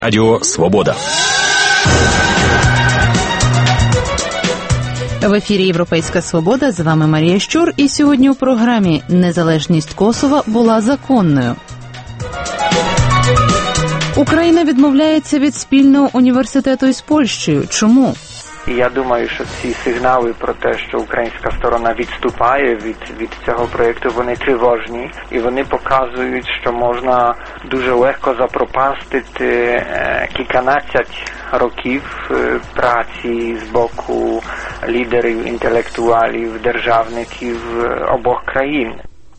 Радіо Свобода. В ефірі «Європейська Свобода», з вами Марія Щур, і сьогодні у програмі «Незалежність Косова була законною». Україна відмовляється від спільного університету із Польщею. Чому? І я думаю, що ці сигнали про те, що українська сторона відступає від цього проєкту, вони тривожні. І вони показують, що можна дуже легко запропастити кільканадцять років праці з боку лідерів, інтелектуалів, державників обох країн.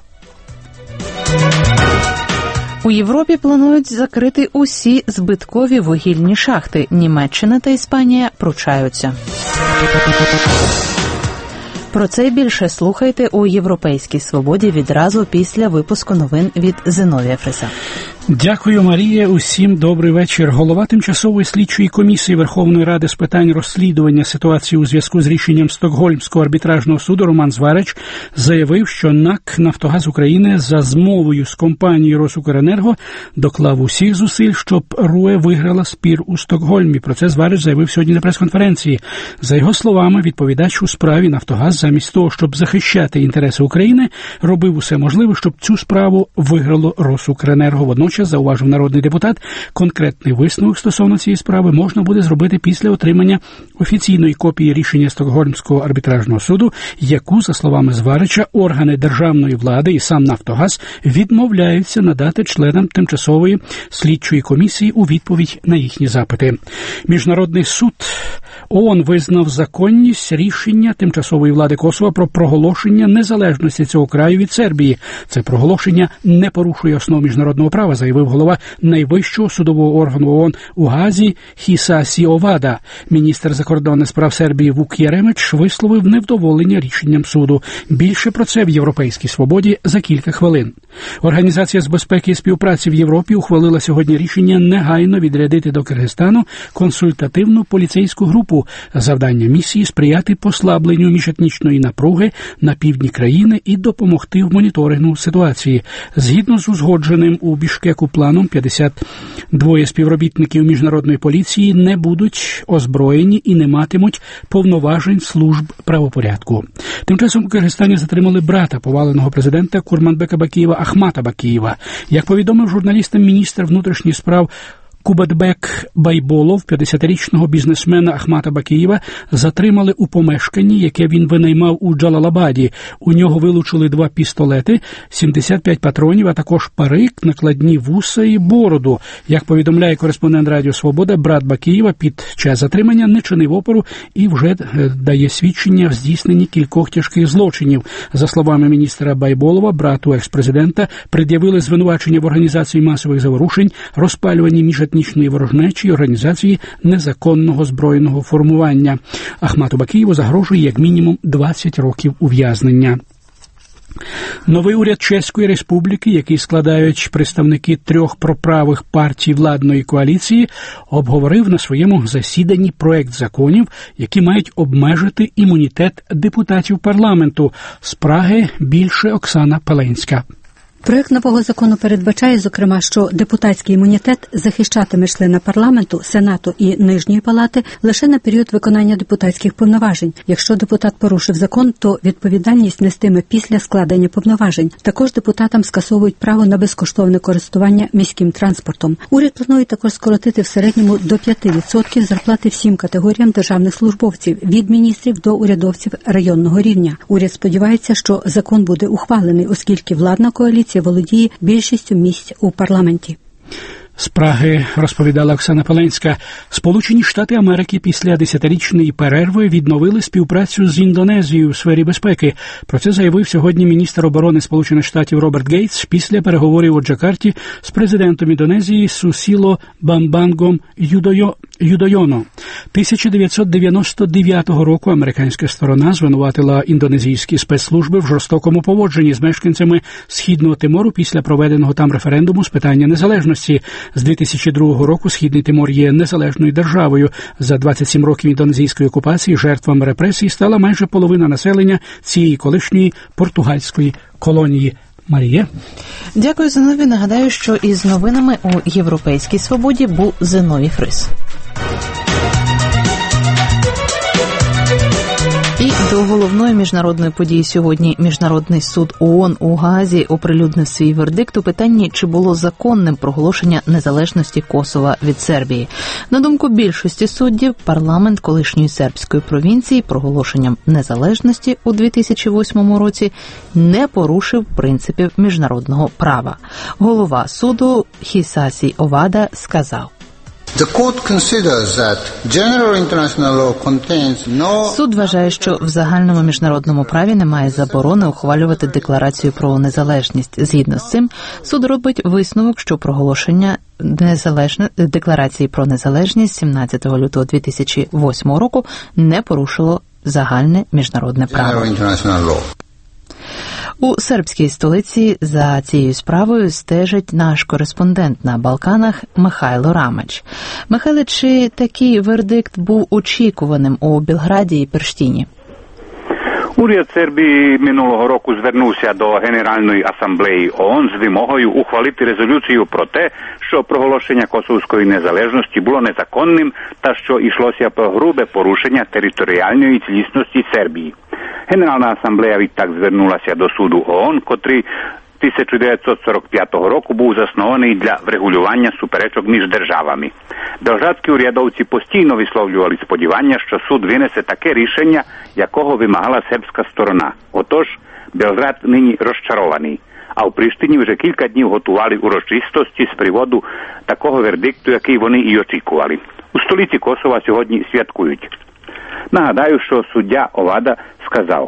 У Європі планують закрити усі збиткові вугільні шахти. Німеччина та Іспанія пручаються. Про це й більше слухайте у «Європейській Свободі» відразу після випуску новин від Зиновія Фриса. Дякую, Марія. Усім добрий вечір. Голова Тимчасової слідчої комісії Верховної Ради з питань розслідування ситуації у зв'язку з рішенням Стокгольмського арбітражного суду Роман Зварич заявив, що НАК «Нафтогаз України» за змовою з компанією «Росукренерго» доклав усіх зусиль, щоб РУЕ виграла спір у Стокгольмі. Про це Зварич заявив сьогодні на прес-конференції. За його словами, відповідач у справі «Нафтогаз» замість того, щоб захищати інтереси України, робив усе можливе, щоб цю справу виграло «Росукренерго». Водночас, зауважив народний депутат, конкретний висновок стосовно цієї справи можна буде зробити після отримання офіційної копії рішення Стокгольмського арбітражного суду, яку, за словами Зварича, органи державної влади і сам «Нафтогаз» відмовляються надати членам тимчасової слідчої комісії у відповідь на їхні запити. Міжнародний суд ООН визнав законність рішення тимчасової влади Косова про проголошення незалежності цього краю від Сербії. Це проголошення не порушує основ міжнародного права, заявив голова найвищого судового органу ООН у Гаазі Хісасі Овада. Міністр закордонних справ Сербії Вук Єремич висловив невдоволення рішенням суду. Більше про це в «Європейській Свободі» за кілька хвилин. Організація з безпеки і співпраці в Європі ухвалила сьогодні рішення негайно відрядити до Киргизстану консультативну поліцейську групу. Завдання місії – сприяти послабленню міжетнічної напруги на півдні країни і допомогти в моніторингу ситуації. Згідно з узгодженим у Бішкеку планом, 52 співробітників міжнародної поліції не будуть озброєні і не матимуть повноважень служб правопорядку. Тим часом у Киргизстані затримали брата поваленого президента Курманбека Бакієва Ахмата Бакієва. Як повідомив журналістам міністр внутрішніх справ Кубатбек Байболов, 50-річного бізнесмена Ахмата Бакієва, затримали у помешканні, яке він винаймав у Джалалабаді. У нього вилучили 2 пістолети, 75 патронів, а також парик, накладні вуса і бороду. Як повідомляє кореспондент Радіо Свобода, брат Бакієва під час затримання не чинив опору і вже дає свідчення в здійсненні кількох тяжких злочинів. За словами міністра Байболова, брату екс-президента пред'явили звинувачення в організації масових заворушень, розпалюванні міжетнічної ворожнечі і організації незаконного збройного формування. Ахмату Бакієву загрожує як мінімум 20 років ув'язнення. Новий уряд Чеської Республіки, який складають представники 3 проправих партій владної коаліції, обговорив на своєму засіданні проект законів, які мають обмежити імунітет депутатів парламенту. З Праги більше Оксана Пеленська. Проект нового закону передбачає, зокрема, що депутатський імунітет захищатиме члена парламенту, Сенату і Нижньої палати лише на період виконання депутатських повноважень. Якщо депутат порушив закон, то відповідальність нестиме після складення повноважень. Також депутатам скасовують право на безкоштовне користування міським транспортом. Уряд планує також скоротити в середньому до 5% зарплати всім категоріям державних службовців, від міністрів до урядовців районного рівня. Уряд сподівається, що закон буде ухвалений, оскільки владна коаліція володіє більшістю місць у парламенті. З Праги розповідала Оксана Пеленська. Сполучені Штати Америки після 10-річної перерви відновили співпрацю з Індонезією у сфері безпеки. Про це заявив сьогодні міністр оборони Сполучених Штатів Роберт Гейтс після переговорів у Джакарті з президентом Індонезії Сусіло Бамбангом Юдойоно. 1999 року американська сторона звинуватила індонезійські спецслужби в жорстокому поводженні з мешканцями Східного Тимору після проведеного там референдуму з питання незалежності. З 2002 року Східний Тимор є незалежною державою. За 27 років індонезійської окупації жертвами репресій стала майже половина населення цієї колишньої португальської колонії. Марія. Дякую за новини. Нагадаю, що із новинами у Європейській Свободі був Зиновій Фрис. І до головної міжнародної події сьогодні Міжнародний суд ООН у Гаазі оприлюднив свій вердикт у питанні, чи було законним проголошення незалежності Косова від Сербії. На думку більшості суддів, парламент колишньої сербської провінції проголошенням незалежності у 2008 році не порушив принципів міжнародного права. Голова суду Хісасі Овада сказав: Суд вважає, що в загальному міжнародному праві немає заборони ухвалювати декларацію про незалежність. Згідно з цим, суд робить висновок, що проголошення декларації про незалежність 17 лютого 2008 року не порушило загальне міжнародне право. У сербській столиці за цією справою стежить наш кореспондент на Балканах Михайло Рамач. Михайло, чи такий вердикт був очікуваним у Белграді і Перштіні? Уряд Сербії минулого року звернувся до Генеральної асамблеї ООН з вимогою ухвалити резолюцію про те, що проголошення косовської незалежності було незаконним та що йшлося про грубе порушення територіальної цілісності Сербії. Генеральна асамблея відтак звернулася до суду ООН, котрий 1945 року був заснований для врегулювання суперечок між державами. Белградські урядовці постійно висловлювали сподівання, що суд винесе таке рішення, якого вимагала сербська сторона. Отож, Белград нині розчарований. А в Приштині вже кілька днів готували урочистості з приводу такого вердикту, який вони і очікували. У столиці Косова сьогодні святкують. Нагадаю, що суддя Овада сказав: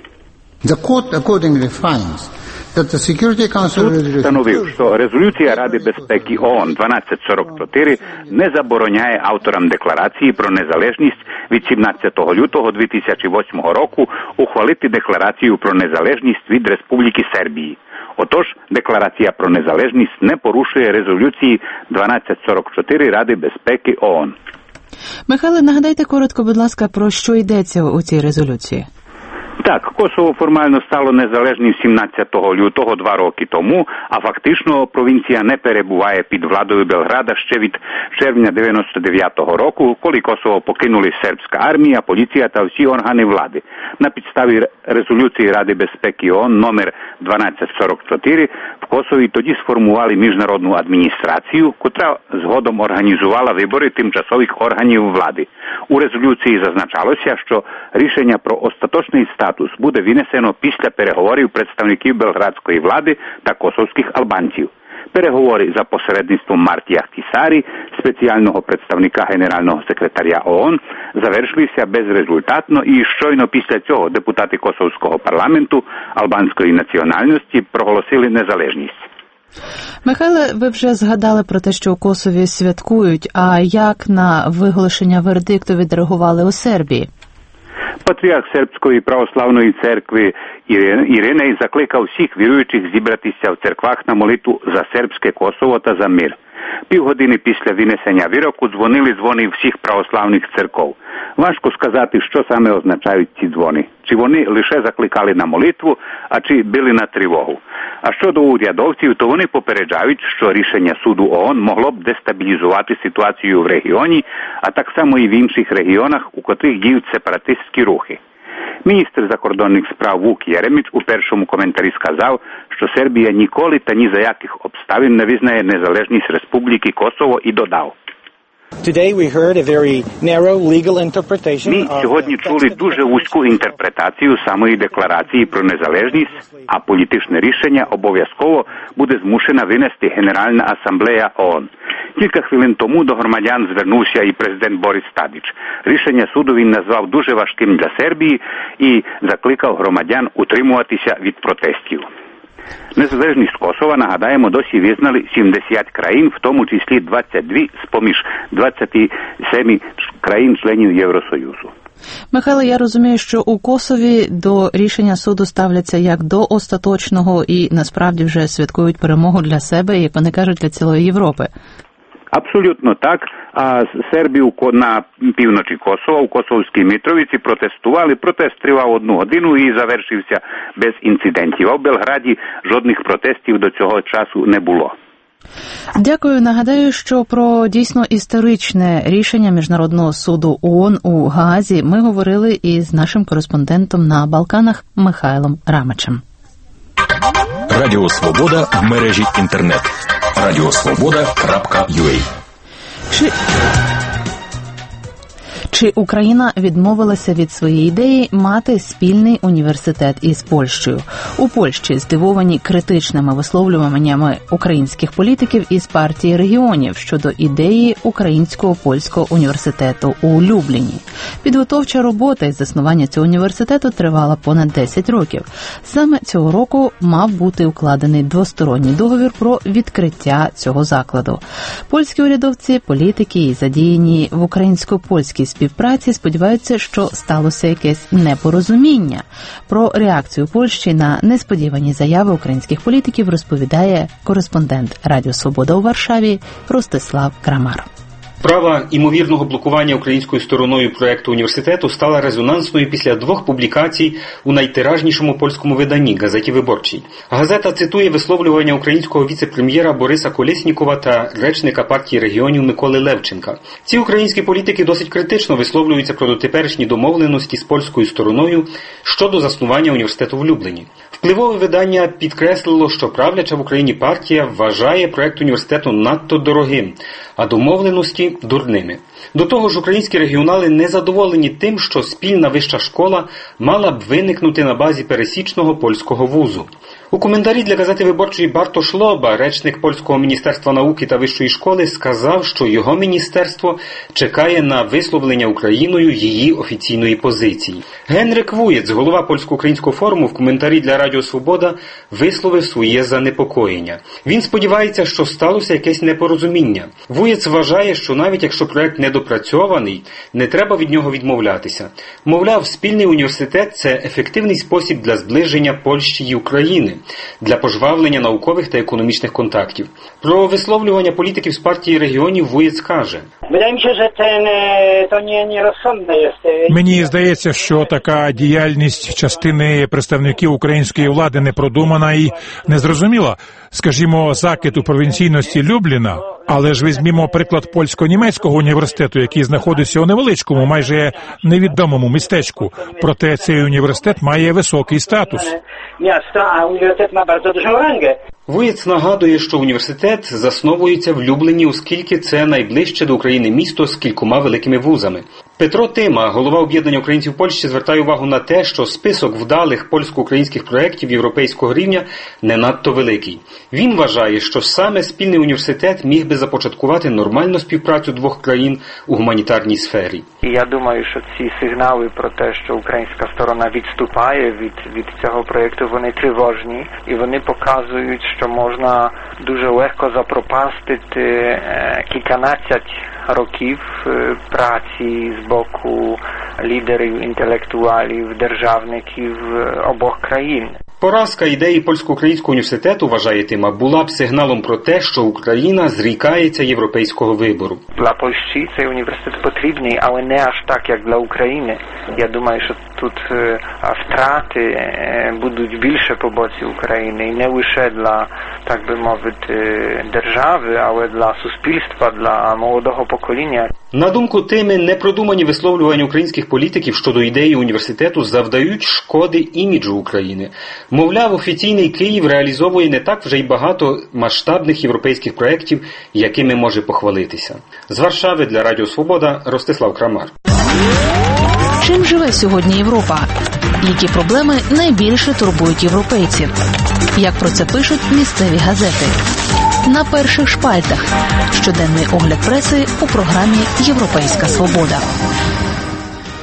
Суд встановив, що резолюція Ради безпеки ООН 1244 не забороняє авторам декларації про незалежність від 17 лютого 2008 року ухвалити декларацію про незалежність від Республіки Сербії. Отож, декларація про незалежність не порушує резолюції 1244 Ради безпеки ООН. Михайло, нагадайте коротко, будь ласка, про що йдеться у цій резолюції? Так, Косово формально стало незалежним 17 лютого 2 роки тому, а фактично провінція не перебуває під владою Белграда ще від червня 99-го року, коли Косово покинули сербська армія, поліція та всі органи влади. На підставі резолюції Ради безпеки ООН номер 1244 в Косові тоді сформували міжнародну адміністрацію, котра згодом організувала вибори тимчасових органів влади. У резолюції зазначалося, що рішення про остаточний статус буде винесено після переговорів представників белградської влади та косовських албанців. Переговори за посередництвом Мартія Ахтісарі, спеціального представника Генерального секретаря ООН, завершилися безрезультатно, і щойно після цього депутати Косовського парламенту албанської національності проголосили незалежність. Михайло, ви вже згадали про те, що у Косові святкують, а як на виголошення вердикту відреагували у Сербії? Патріарх Сербської православної церкви Іриней закликав всіх віруючих зібратися в церквах на молитву за сербське Косово та за мир. Півгодини після винесення вироку дзвонили дзвони всіх православних церков. Важко сказати, що саме означають ці дзвони. Чи вони лише закликали на молитву, а чи били на тривогу. А щодо урядовців, то вони попереджають, що рішення суду ООН могло б дестабілізувати ситуацію в регіоні, а так само і в інших регіонах, у котрих діють сепаратистські рухи. Міністр закордонних справ Вук Єреміч у першому коментарі сказав, що Сербія ніколи та ні за яких обставин не визнає незалежність Республіки Косово, і додав: Ми сьогодні чули дуже вузьку інтерпретацію самої декларації про незалежність, а політичне рішення обов'язково буде змушена винести Генеральна асамблея ООН. Кілька хвилин тому до громадян звернувся і президент Борис Тадич. Рішення суду він назвав дуже важким для Сербії і закликав громадян утримуватися від протестів. Незалежність Косова, нагадаємо, досі визнали 70 країн, в тому числі 22 з-поміж 27 країн-членів Євросоюзу. Михайло, я розумію, що у Косові до рішення суду ставляться як до остаточного і насправді вже святкують перемогу для себе, як вони кажуть, для цілої Європи. Абсолютно так. А Сербію на півночі Косова, у Косовській Митровиці протестували. Протест тривав 1 годину і завершився без інцидентів. А в Белграді жодних протестів до цього часу не було. Дякую. Нагадаю, що про дійсно історичне рішення Міжнародного суду ООН у Гаазі ми говорили із нашим кореспондентом на Балканах Михайлом Рамичем. Радіо Свобода в мережі інтернет. radiosvoboda.ua. Чи Україна відмовилася від своєї ідеї мати спільний університет із Польщею? У Польщі здивовані критичними висловлюваннями українських політиків із партії регіонів щодо ідеї українсько-польського університету у Любліні. Підготовча робота із заснування цього університету тривала понад 10 років. Саме цього року мав бути укладений двосторонній договір про відкриття цього закладу. Польські урядовці, політики і задіяні в українсько-польській співпраці сподіваються, що сталося якесь непорозуміння. Про реакцію Польщі на несподівані заяви українських політиків розповідає кореспондент Радіо Свобода у Варшаві Ростислав Крамар. Справа імовірного блокування українською стороною проєкту університету стала резонансною після 2 публікацій у найтиражнішому польському виданні – газеті «Виборчій». Газета цитує висловлювання українського віце-прем'єра Бориса Колєснікова та речника партії регіонів Миколи Левченка. Ці українські політики досить критично висловлюються про дотеперішні домовленості з польською стороною щодо заснування університету в Любліні. Впливове видання підкреслило, що правляча в Україні партія вважає проєкт університету надто дорогим, а домовленості – дурними. До того ж, українські регіонали не задоволені тим, що спільна вища школа мала б виникнути на базі пересічного польського вузу. У коментарі для газети «Виборчої» Бартош Лоба, речник Польського міністерства науки та вищої школи, сказав, що його міністерство чекає на висловлення Україною її офіційної позиції. Генрик Вуєц, голова Польсько-українського форуму, в коментарі для Радіо Свобода висловив своє занепокоєння. Він сподівається, що сталося якесь непорозуміння. Вуєц вважає, що навіть якщо проект недопрацьований, не треба від нього відмовлятися. Мовляв, спільний університет – це ефективний спосіб для зближення Польщі і України, для пожвавлення наукових та економічних контактів. Про висловлювання політиків з партії регіонів Вуєц каже: Мені здається, що така діяльність частини представників української влади не продумана і незрозуміла. Скажімо, закид у провінційності Любліна, але ж візьмімо приклад польсько-німецького університету, який знаходиться у невеличкому, майже невідомому містечку. Проте цей університет має високий статус. Вуєц нагадує, що університет засновується в Любліні, оскільки це найближче до України місто з кількома великими вузами. Петро Тима, голова об'єднання українців Польщі, звертає увагу на те, що список вдалих польсько-українських проєктів європейського рівня не надто великий. Він вважає, що саме спільний університет міг би започаткувати нормальну співпрацю двох країн у гуманітарній сфері. І я думаю, що ці сигнали про те, що українська сторона відступає від цього проєкту, вони тривожні, і вони показують, що можна дуже легко запропастити кільканадцять років праці з боку лідерів, інтелектуалів, державників обох країн. Поразка ідеї Польсько-українського університету, вважає Тима, була б сигналом про те, що Україна зрікається європейського вибору. Для Польщі цей університет потрібний, але не аж так, як для України. Я думаю, що тут втрати будуть більше по боці України. І не лише для, так би мовити, держави, але для суспільства, для молодого покоління. На думку Тими, непродумані висловлювання українських політиків щодо ідеї університету завдають шкоди іміджу України. Мовляв, офіційний Київ реалізовує не так вже й багато масштабних європейських проєктів, якими може похвалитися. З Варшави для Радіо Свобода Ростислав Крамар. Чим живе сьогодні Європа? Які проблеми найбільше турбують європейців? Як про це пишуть місцеві газети? На перших шпальтах. Щоденний огляд преси у програмі «Європейська свобода».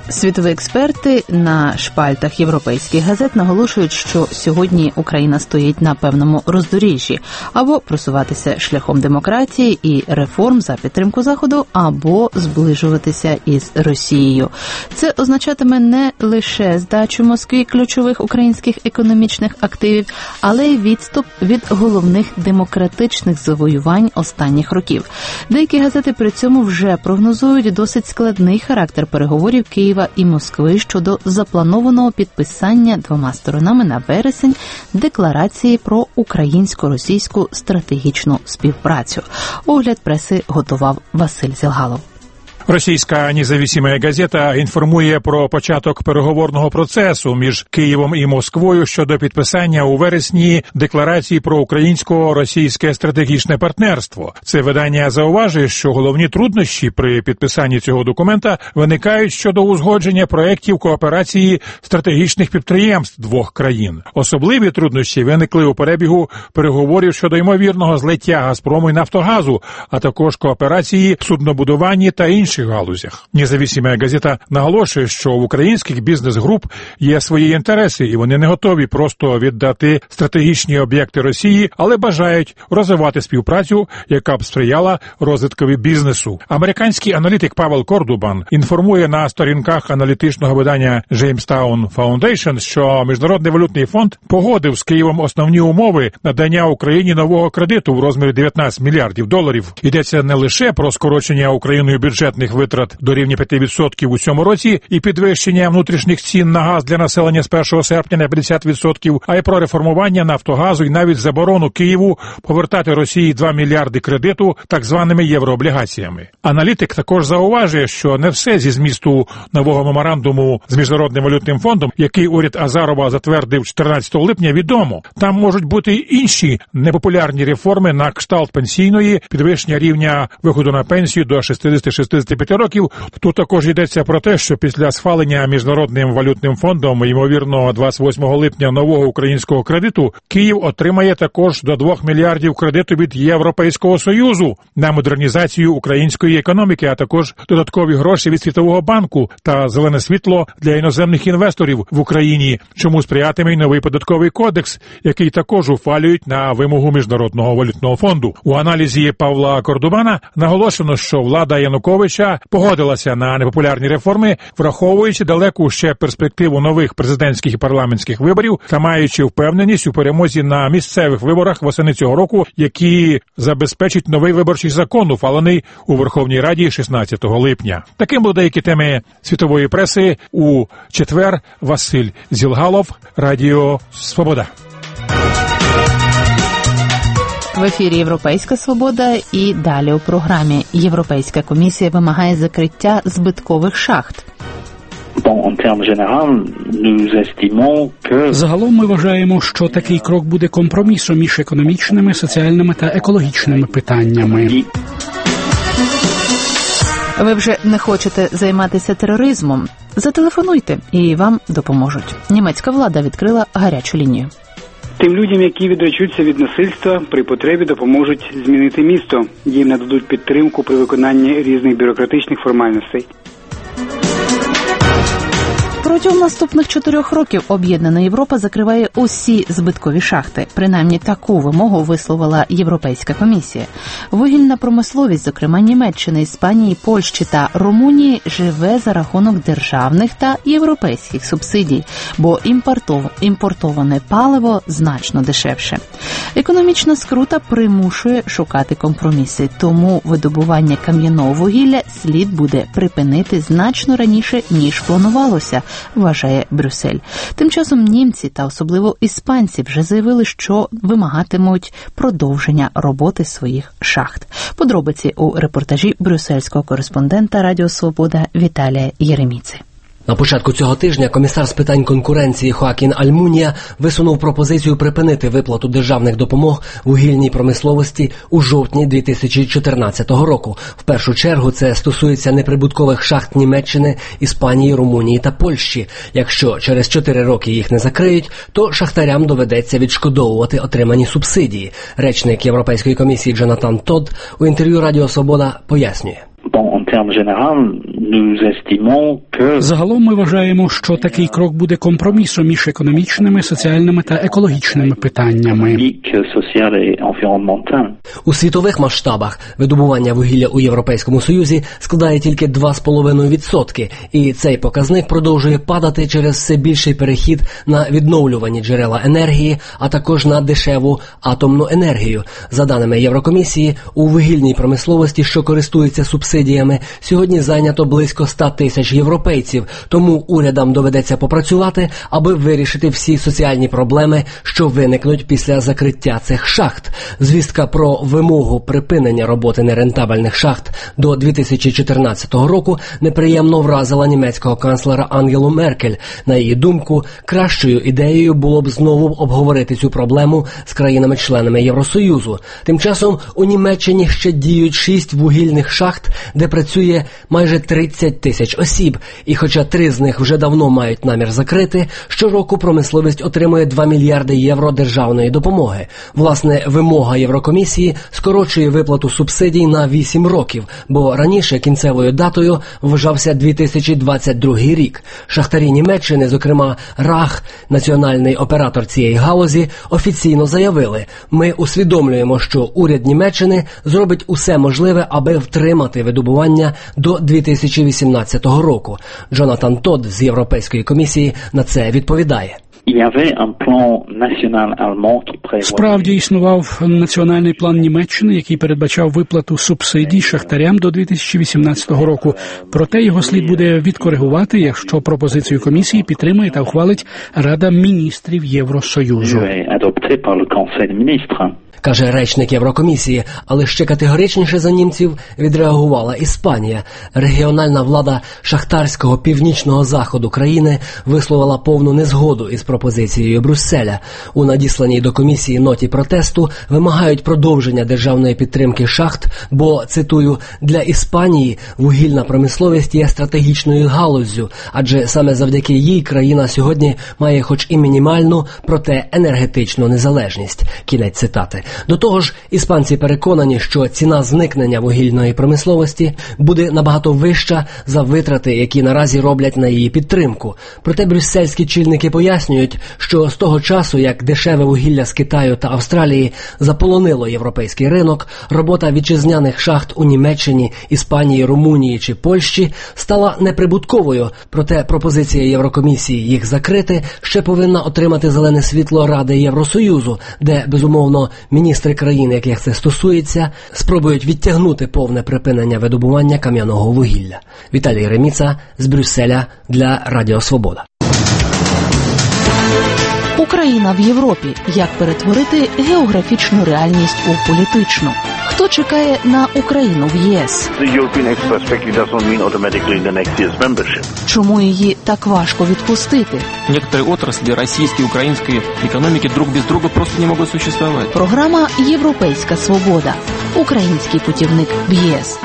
Світові експерти на шпальтах європейських газет наголошують, що сьогодні Україна стоїть на певному роздоріжжі – або просуватися шляхом демократії і реформ за підтримку Заходу, або зближуватися із Росією. Це означатиме не лише здачу Москві ключових українських економічних активів, але й відступ від головних демократичних завоювань останніх років. Деякі газети при цьому вже прогнозують досить складний характер переговорів Києва і Москви щодо запланованого підписання двома сторонами на вересень декларації про українсько-російську стратегічну співпрацю. Огляд преси готував Василь Зілгалов. Російська независима газета інформує про початок переговорного процесу між Києвом і Москвою щодо підписання у вересні декларації про українсько-російське стратегічне партнерство. Це видання зауважує, що головні труднощі при підписанні цього документа виникають щодо узгодження проєктів кооперації стратегічних підприємств двох країн. Особливі труднощі виникли у перебігу переговорів щодо ймовірного злиття «Газпрому» і «Нафтогазу», а також кооперації в суднобудуванні та інших галузях. Независима газета наголошує, що в українських бізнес-груп є свої інтереси, і вони не готові просто віддати стратегічні об'єкти Росії, але бажають розвивати співпрацю, яка б сприяла розвиткові бізнесу. Американський аналітик Павел Кордубан інформує на сторінках аналітичного видання Jamestown Foundation, що Міжнародний валютний фонд погодив з Києвом основні умови надання Україні нового кредиту в розмірі $19 мільярдів. Йдеться не лише про скорочення Україною бюджетних витрат до рівня 5% у цьому році і підвищення внутрішніх цін на газ для населення з 1 серпня на 50%, а й про реформування «Нафтогазу» і навіть заборону Києву повертати Росії 2 мільярди кредиту так званими єврооблігаціями. Аналітик також зауважує, що не все зі змісту нового меморандуму з Міжнародним валютним фондом, який уряд Азарова затвердив 14 липня, відомо. Там можуть бути й інші непопулярні реформи на кшталт пенсійної, підвищення рівня виходу на пенсію до 60-65 років. Тут також йдеться про те, що після схвалення Міжнародним валютним фондом, ймовірно, 28 липня нового українського кредиту, Київ отримає також до 2 мільярдів кредиту від Європейського Союзу на модернізацію української економіки, а також додаткові гроші від Світового банку та зелене світло для іноземних інвесторів в Україні, чому сприятиме й новий податковий кодекс, який також ухвалюють на вимогу Міжнародного валютного фонду. У аналізі Павла Кордубана наголошено, що влада Януковича погодилася на непопулярні реформи, враховуючи далеку ще перспективу нових президентських і парламентських виборів та маючи впевненість у перемозі на місцевих виборах восени цього року, які забезпечить новий виборчий закон, ухвалений у Верховній Раді 16 липня. Таким були деякі теми світової преси у четвер. Василь Зілгалов, Радіо Свобода. В ефірі «Європейська свобода» і далі у програмі. Європейська комісія вимагає закриття збиткових шахт. Загалом ми вважаємо, що такий крок буде компромісом між економічними, соціальними та екологічними питаннями. Ви вже не хочете займатися тероризмом? Зателефонуйте, і вам допоможуть. Німецька влада відкрила гарячу лінію. Тим людям, які відречуться від насильства, при потребі допоможуть змінити місто. Їм нададуть підтримку при виконанні різних бюрократичних формальностей. Протягом наступних 4 років Об'єднана Європа закриває усі збиткові шахти. Принаймні таку вимогу висловила Європейська комісія. Вугільна промисловість, зокрема Німеччини, Іспанії, Польщі та Румунії, живе за рахунок державних та європейських субсидій, бо імпортоване паливо значно дешевше. Економічна скрута примушує шукати компроміси, тому видобування кам'яного вугілля слід буде припинити значно раніше, ніж планувалося, вважає Брюссель. Тим часом німці та особливо іспанці вже заявили, що вимагатимуть продовження роботи своїх шахт. Подробиці у репортажі брюссельського кореспондента Радіо Свобода Віталія Єреміци. На початку цього тижня комісар з питань конкуренції Хоакін Альмунія висунув пропозицію припинити виплату державних допомог вугільній промисловості у жовтні 2014 року. В першу чергу це стосується неприбуткових шахт Німеччини, Іспанії, Румунії та Польщі. Якщо через 4 роки їх не закриють, то шахтарям доведеться відшкодовувати отримані субсидії. Речник Європейської комісії Джонатан Тодд у інтерв'ю Радіо Свобода пояснює. Загалом ми вважаємо, що такий крок буде компромісом між економічними, соціальними та екологічними питаннями. У світових масштабах видобування вугілля у Європейському Союзі складає тільки 2,5%, і цей показник продовжує падати через все більший перехід на відновлювані джерела енергії, а також на дешеву атомну енергію. За даними Єврокомісії, у вугільній промисловості, що користується субсидіями, сьогодні зайнято близько 100 тисяч європейців, тому урядам доведеться попрацювати, аби вирішити всі соціальні проблеми, що виникнуть після закриття цих шахт. Звістка про вимогу припинення роботи нерентабельних шахт до 2014 року неприємно вразила німецького канцлера Ангелу Меркель. На її думку, кращою ідеєю було б знову обговорити цю проблему з країнами-членами Євросоюзу. Тим часом у Німеччині ще діють 6 вугільних шахт, де працює майже 30 тисяч осіб. І хоча 3 з них вже давно мають намір закрити, щороку промисловість отримує 2 мільярди євро державної допомоги. Власне, вимога Єврокомісії скорочує виплату субсидій на 8 років, бо раніше кінцевою датою вважався 2022 рік. Шахтарі Німеччини, зокрема РАХ, національний оператор цієї галузі, офіційно заявили: ми усвідомлюємо, що уряд Німеччини зробить усе можливе, аби втримати видобування до 2018 року. Джонатан Тодд з Європейської комісії на це відповідає. Справді існував національний план Німеччини, який передбачав виплату субсидій шахтарям до 2018 року. Проте його слід буде відкоригувати, якщо пропозицію комісії підтримає та ухвалить Рада міністрів Євросоюзу. Каже речник Єврокомісії, але ще категоричніше за німців відреагувала Іспанія. Регіональна влада шахтарського північного заходу країни висловила повну незгоду із пропозицією Брюсселя. У надісланій до комісії ноті протесту вимагають продовження державної підтримки шахт, бо, цитую, для Іспанії вугільна промисловість є стратегічною галуззю, адже саме завдяки їй країна сьогодні має хоч і мінімальну, проте енергетичну незалежність. Кінець цитати. До того ж, іспанці переконані, що ціна зникнення вугільної промисловості буде набагато вища за витрати, які наразі роблять на її підтримку. Проте брюссельські чільники пояснюють, що з того часу, як дешеве вугілля з Китаю та Австралії заполонило європейський ринок, робота вітчизняних шахт у Німеччині, Іспанії, Румунії чи Польщі стала неприбутковою. Проте пропозиція Єврокомісії їх закрити ще повинна отримати зелене світло Ради Євросоюзу, де, безумовно, міністри країн, яких це стосується, спробують відтягнути повне припинення видобування кам'яного вугілля. Віталій Реміца з Брюсселя для Радіо Свобода. Україна в Європі. Як перетворити географічну реальність у політичну? Хто чекає на Україну в ЄС? Чому її так важко відпустити? Некоторые отрасли российской и украинской экономики друг без друга просто не могут существовать. Програма «Європейська свобода». Український путівник в ЄС.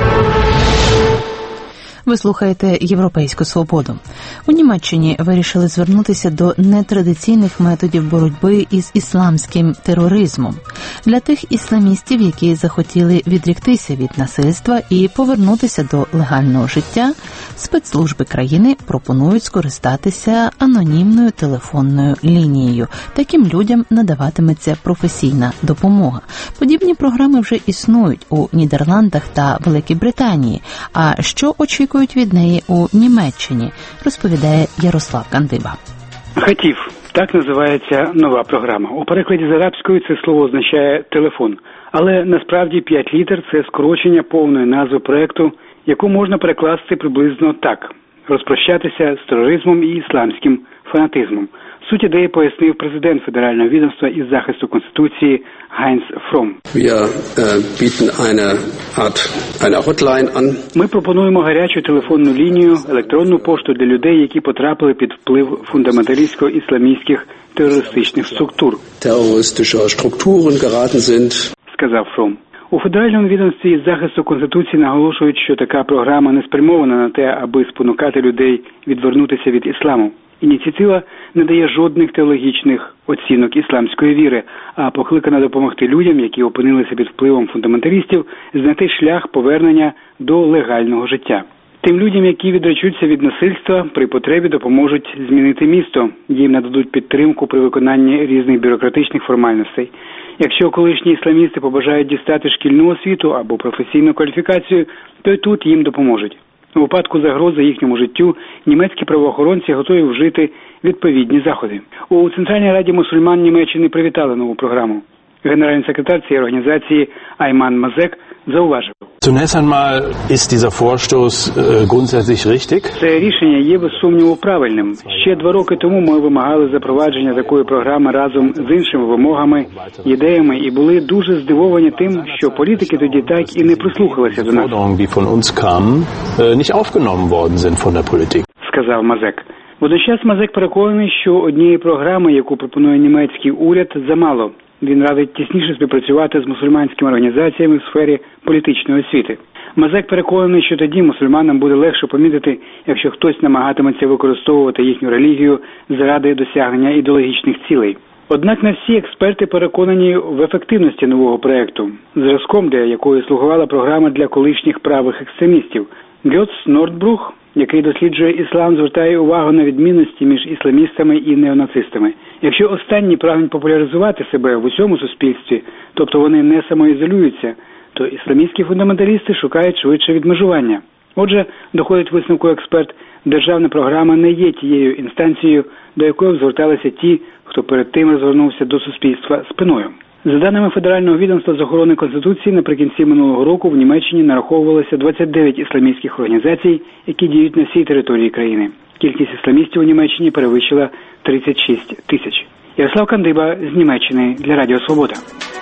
Ви слухаєте «Європейську свободу». У Німеччині вирішили звернутися до нетрадиційних методів боротьби із ісламським тероризмом. Для тих ісламістів, які захотіли відріктися від насильства і повернутися до легального життя, спецслужби країни пропонують скористатися анонімною телефонною лінією. Таким людям надаватиметься професійна допомога. Подібні програми вже існують у Нідерландах та Великій Британії. А що очікують від неї у Німеччині, розповідає Ярослав Кандиба. Хатів. Так називається нова програма. У перекладі з арабської це слово означає «телефон». Але насправді 5 літер – це скорочення повної назви проєкту, яку можна перекласти приблизно так – розпрощатися з тероризмом і ісламським фанатизмом. Суть ідеї пояснив президент Федерального відомства із захисту Конституції Гайнц Фром. Ми пропонуємо гарячу телефонну лінію, електронну пошту для людей, які потрапили під вплив фундаменталістсько-ісламістських терористичних структур, сказав Фром. У Федеральному відомстві із захисту Конституції наголошують, що така програма не спрямована на те, аби спонукати людей відвернутися від ісламу. Ініціатива не дає жодних теологічних оцінок ісламської віри, а покликана допомогти людям, які опинилися під впливом фундаменталістів, знайти шлях повернення до легального життя. Тим людям, які відречуться від насильства, при потребі допоможуть змінити місто. Їм нададуть підтримку при виконанні різних бюрократичних формальностей. Якщо колишні ісламісти побажають дістати шкільну освіту або професійну кваліфікацію, то й тут їм допоможуть. У випадку загрози їхньому життю німецькі правоохоронці готові вжити відповідні заходи. У Центральній раді мусульман Німеччини привітали нову програму. Генеральний секретар цієї організації Айман Мазек зауважив. Zunächst einmal ist dieser Vorstoß grundsätzlich richtig. Це рішення є без сумніву правильним. Ще 2 роки тому ми вимагали запровадження такої програми разом з іншими вимогами, ідеями і були дуже здивовані тим, що політики тоді так і не прислухалися до нас. Сказав Мазек. Водночас Мазек переконаний, що однієї програми, яку пропонує німецький уряд, замало. Він радить тісніше співпрацювати з мусульманськими організаціями в сфері політичної освіти. Мазек переконаний, що тоді мусульманам буде легше помітити, якщо хтось намагатиметься використовувати їхню релігію заради досягнення ідеологічних цілей. Однак не всі експерти переконані в ефективності нового проекту, зразком для якої слугувала програма для колишніх правих екстремістів. Гьоц Нордбрух, який досліджує іслам, звертає увагу на відмінності між ісламістами і неонацистами. Якщо останні прагнуть популяризувати себе в усьому суспільстві, тобто вони не самоізолюються, то ісламістські фундаменталісти шукають швидше відмежування. Отже, доходить висновку експерт, державна програма не є тією інстанцією, до якої зверталися ті, хто перед тим розвернувся до суспільства спиною. За даними Федерального відомства з охорони Конституції, наприкінці минулого року в Німеччині нараховувалося 29 ісламістських організацій, які діють на всій території країни. Кількість ісламістів у Німеччині перевищила 36 тисяч. Ярослав Кандиба з Німеччини для Радіо Свобода.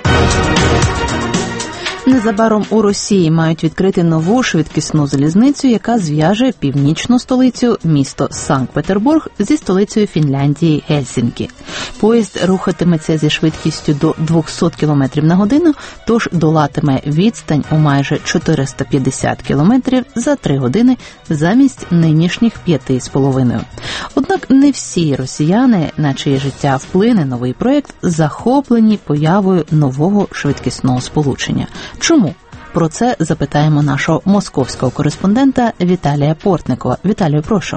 Незабаром у Росії мають відкрити нову швидкісну залізницю, яка зв'яже північну столицю, місто Санкт-Петербург, зі столицею Фінляндії Гельсінкі. Поїзд рухатиметься зі швидкістю до 200 км на годину, тож долатиме відстань у майже 450 км за 3 години замість нинішніх 5,5. Однак не всі росіяни, на чиє життя вплине новий проєкт, захоплені появою нового швидкісного сполучення. Чому? Про це запитаємо нашого московського кореспондента Віталія Портникова. Віталію, прошу.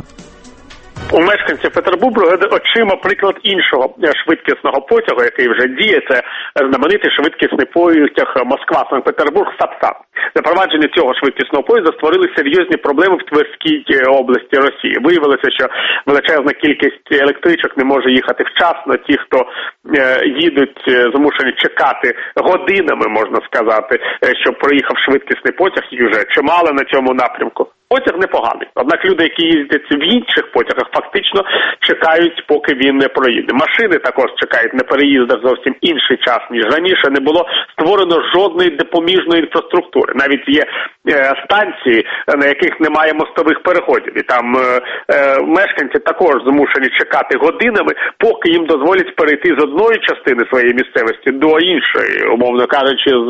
У мешканців Петербургу очима приклад іншого швидкісного потягу, який вже діє. Це знаменитий швидкісний потяг Москва-Санкт-Петербург Сапсан. Запровадження цього швидкісного поїзда створили серйозні проблеми в Тверській області Росії. Виявилося, що величезна кількість електричок не може їхати вчасно. Ті, хто їдуть, змушені чекати годинами, можна сказати, щоб проїхав швидкісний потяг, і вже чимало на цьому напрямку. Потяг непоганий. Однак люди, які їздять в інших потягах, фактично чекають, поки він не проїде. Машини також чекають на переїздах зовсім інший час, ніж раніше. Не було створено жодної допоміжної інфраструктури. Навіть є станції, на яких немає мостових переходів. І там мешканці також змушені чекати годинами, поки їм дозволять перейти з одної частини своєї місцевості до іншої, умовно кажучи, з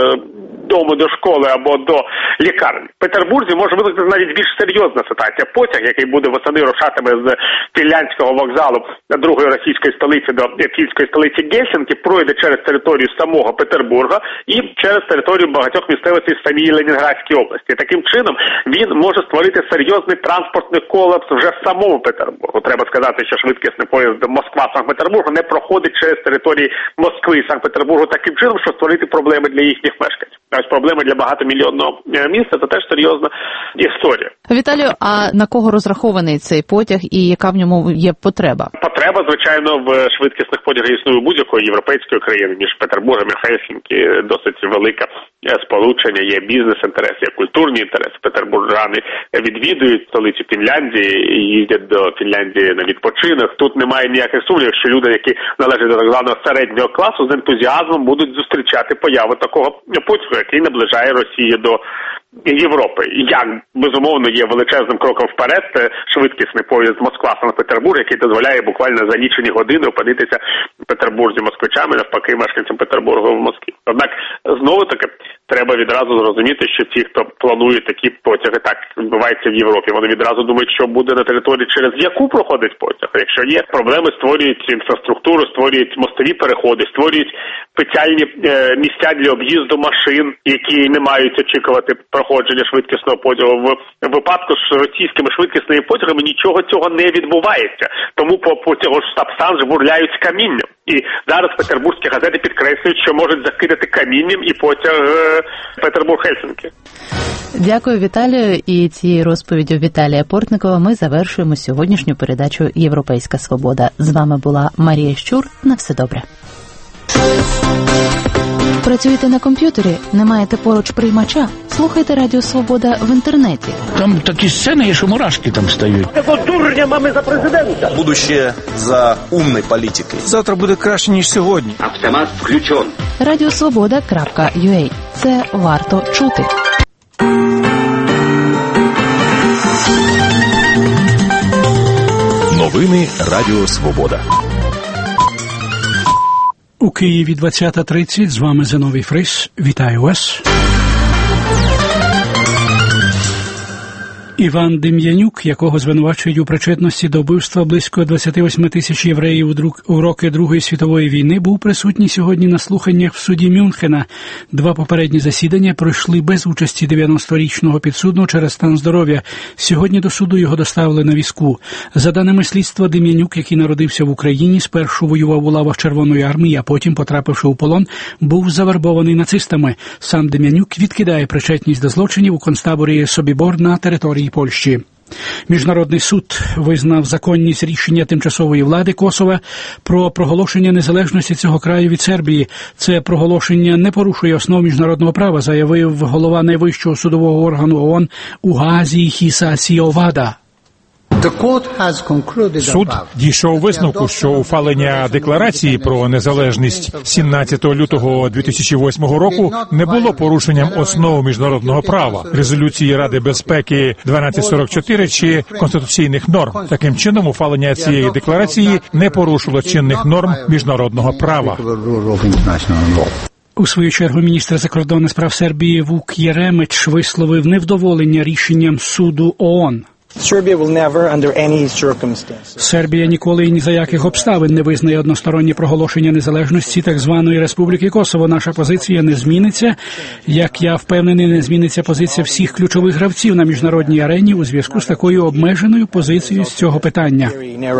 дому до школи або до лікарні. В Петербурзі може виникнути навіть більш серйозна ситуація. Потяг, який буде восени рушатиме з фінляндського вокзалу другої російської столиці до київської столиці Гельсінкі, пройде через територію самого Петербурга і через територію багатьох місцевостей в самій Ленінградській області. Таким чином, він може створити серйозний транспортний колапс вже в самому Петербургу. Треба сказати, що швидкісний поїзд Москва-Санкт-Петербург не проходить через території Москви і Санкт-Петербургу таким чином, що створити проблеми для їхніх мешканців. Ось проблеми для багатомільйонного міста – це теж серйозна історія. Віталію, а на кого розрахований цей потяг і яка в ньому є потреба? Потреба, звичайно, в швидкісних потягах існує будь-якої європейської країни, між Петербургом і Хельсінкі досить велика сполучення, є бізнес-інтерес, є культурні інтереси. Петербуржани відвідують столицю Фінляндії і їздять до Фінляндії на відпочинок. Тут немає ніяких сумнівів, що люди, які належать до так званого середнього класу, з ентузіазмом будуть зустрічати появу такого потягу, який наближає Росію до Європи. Як, безумовно, є величезним кроком вперед, це швидкісний поїзд Москва-Санкт-Петербург, який дозволяє буквально за лічені години опинитися в Петербурзі москвичами, навпаки, мешканцям Петербургу в Москві. Однак, знову-таки, треба відразу зрозуміти, що ті, хто планує такі потяги, так відбувається в Європі. Вони відразу думають, що буде на території, через яку проходить потяг. Якщо є проблеми, створюють інфраструктуру, створюють мостові переходи, створюють спеціальні місця для об'їзду машин, які не мають очікувати проходження швидкісного потягу. В випадку з російськими швидкісними потягами нічого цього не відбувається. Тому по потягу Сапсан жбурляють камінням. І зараз петербурзькі газети підкреслюють, що можуть закидати камінням і потяг Петербург-Хельсинки. Дякую, Віталію. І цією розповіддю Віталія Портникова ми завершуємо сьогоднішню передачу «Європейська свобода». З вами була Марія Щур. На все добре. Працюєте на комп'ютері? Не маєте поруч приймача? Слухайте Радіо Свобода в інтернеті. Там такі сцени є, що мурашки там стають. Якого дурня мами за президента? Будущее за умной політикою. Завтра буде краще, ніж сьогодні. Автомат включен. Радіосвобода.ua. Це варто чути. Новини Радіо Свобода. У Києві 20:30. З вами Зиновій Фрис. Вітаю вас. Іван Дем'янюк, якого звинувачують у причетності до вбивства близько 28 тисяч євреїв у роки Другої світової війни, був присутній сьогодні на слуханнях в суді Мюнхена. 2 попередні засідання пройшли без участі 90-річного підсудного через стан здоров'я. Сьогодні до суду його доставили на візку. За даними слідства, Дем'янюк, який народився в Україні, спершу воював у лавах Червоної армії, а потім, потрапивши у полон, був завербований нацистами. Сам Дем'янюк відкидає причетність до злочинів у концтаборі Собібор на території Польщі. Міжнародний суд визнав законність рішення тимчасової влади Косова про проголошення незалежності цього краю від Сербії. Це проголошення не порушує основ міжнародного права, заявив голова найвищого судового органу ООН у Гаазі Хіса Сіовада. Суд дійшов висновку, що ухвалення декларації про незалежність 17 лютого 2008 року не було порушенням основ міжнародного права, резолюції Ради безпеки 1244 чи конституційних норм. Таким чином, ухвалення цієї декларації не порушило чинних норм міжнародного права. У свою чергу міністр закордонних справ Сербії Вук Єремич висловив невдоволення рішенням суду ООН. Сербія ніколи і ні за яких обставин не визнає одностороннє проголошення незалежності так званої Республіки Косово. Наша позиція не зміниться. Як я впевнений, не зміниться позиція всіх ключових гравців на міжнародній арені у зв'язку з такою обмеженою позицією з цього питання.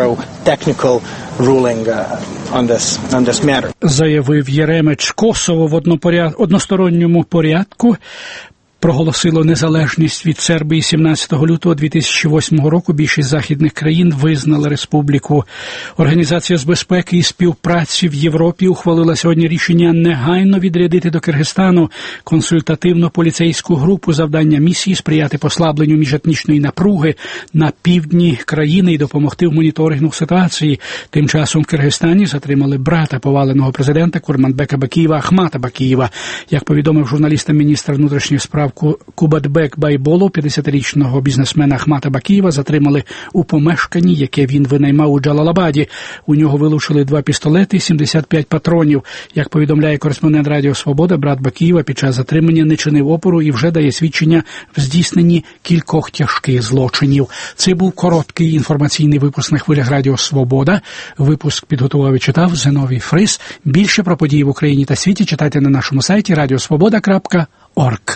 Заявив Єремич. Косово в односторонньому порядку проголосило незалежність від Сербії 17 лютого 2008 року. Більшість західних країн визнали республіку. Організація з безпеки і співпраці в Європі ухвалила сьогодні рішення негайно відрядити до Киргизстану консультативну поліцейську групу. Завдання місії – сприяти послабленню міжетнічної напруги на півдні країни і допомогти в моніторингу ситуації. Тим часом в Киргизстані затримали брата поваленого президента Курманбека Бакієва Ахмата Бакієва. Як повідомив журналістам міністр внутрішніх справ Кубатбек Байболов, 50-річного бізнесмена Ахмата Бакієва затримали у помешканні, яке він винаймав у Джалалабаді. У нього вилучили 2 пістолети і 75 патронів. Як повідомляє кореспондент Радіо Свобода, брат Бакієва під час затримання не чинив опору і вже дає свідчення в здійсненні кількох тяжких злочинів. Це був короткий інформаційний випуск на хвилях Радіо Свобода. Випуск підготував і читав Зиновій Фрис. Більше про події в Україні та світі читайте на нашому сайті radiosvoboda.org.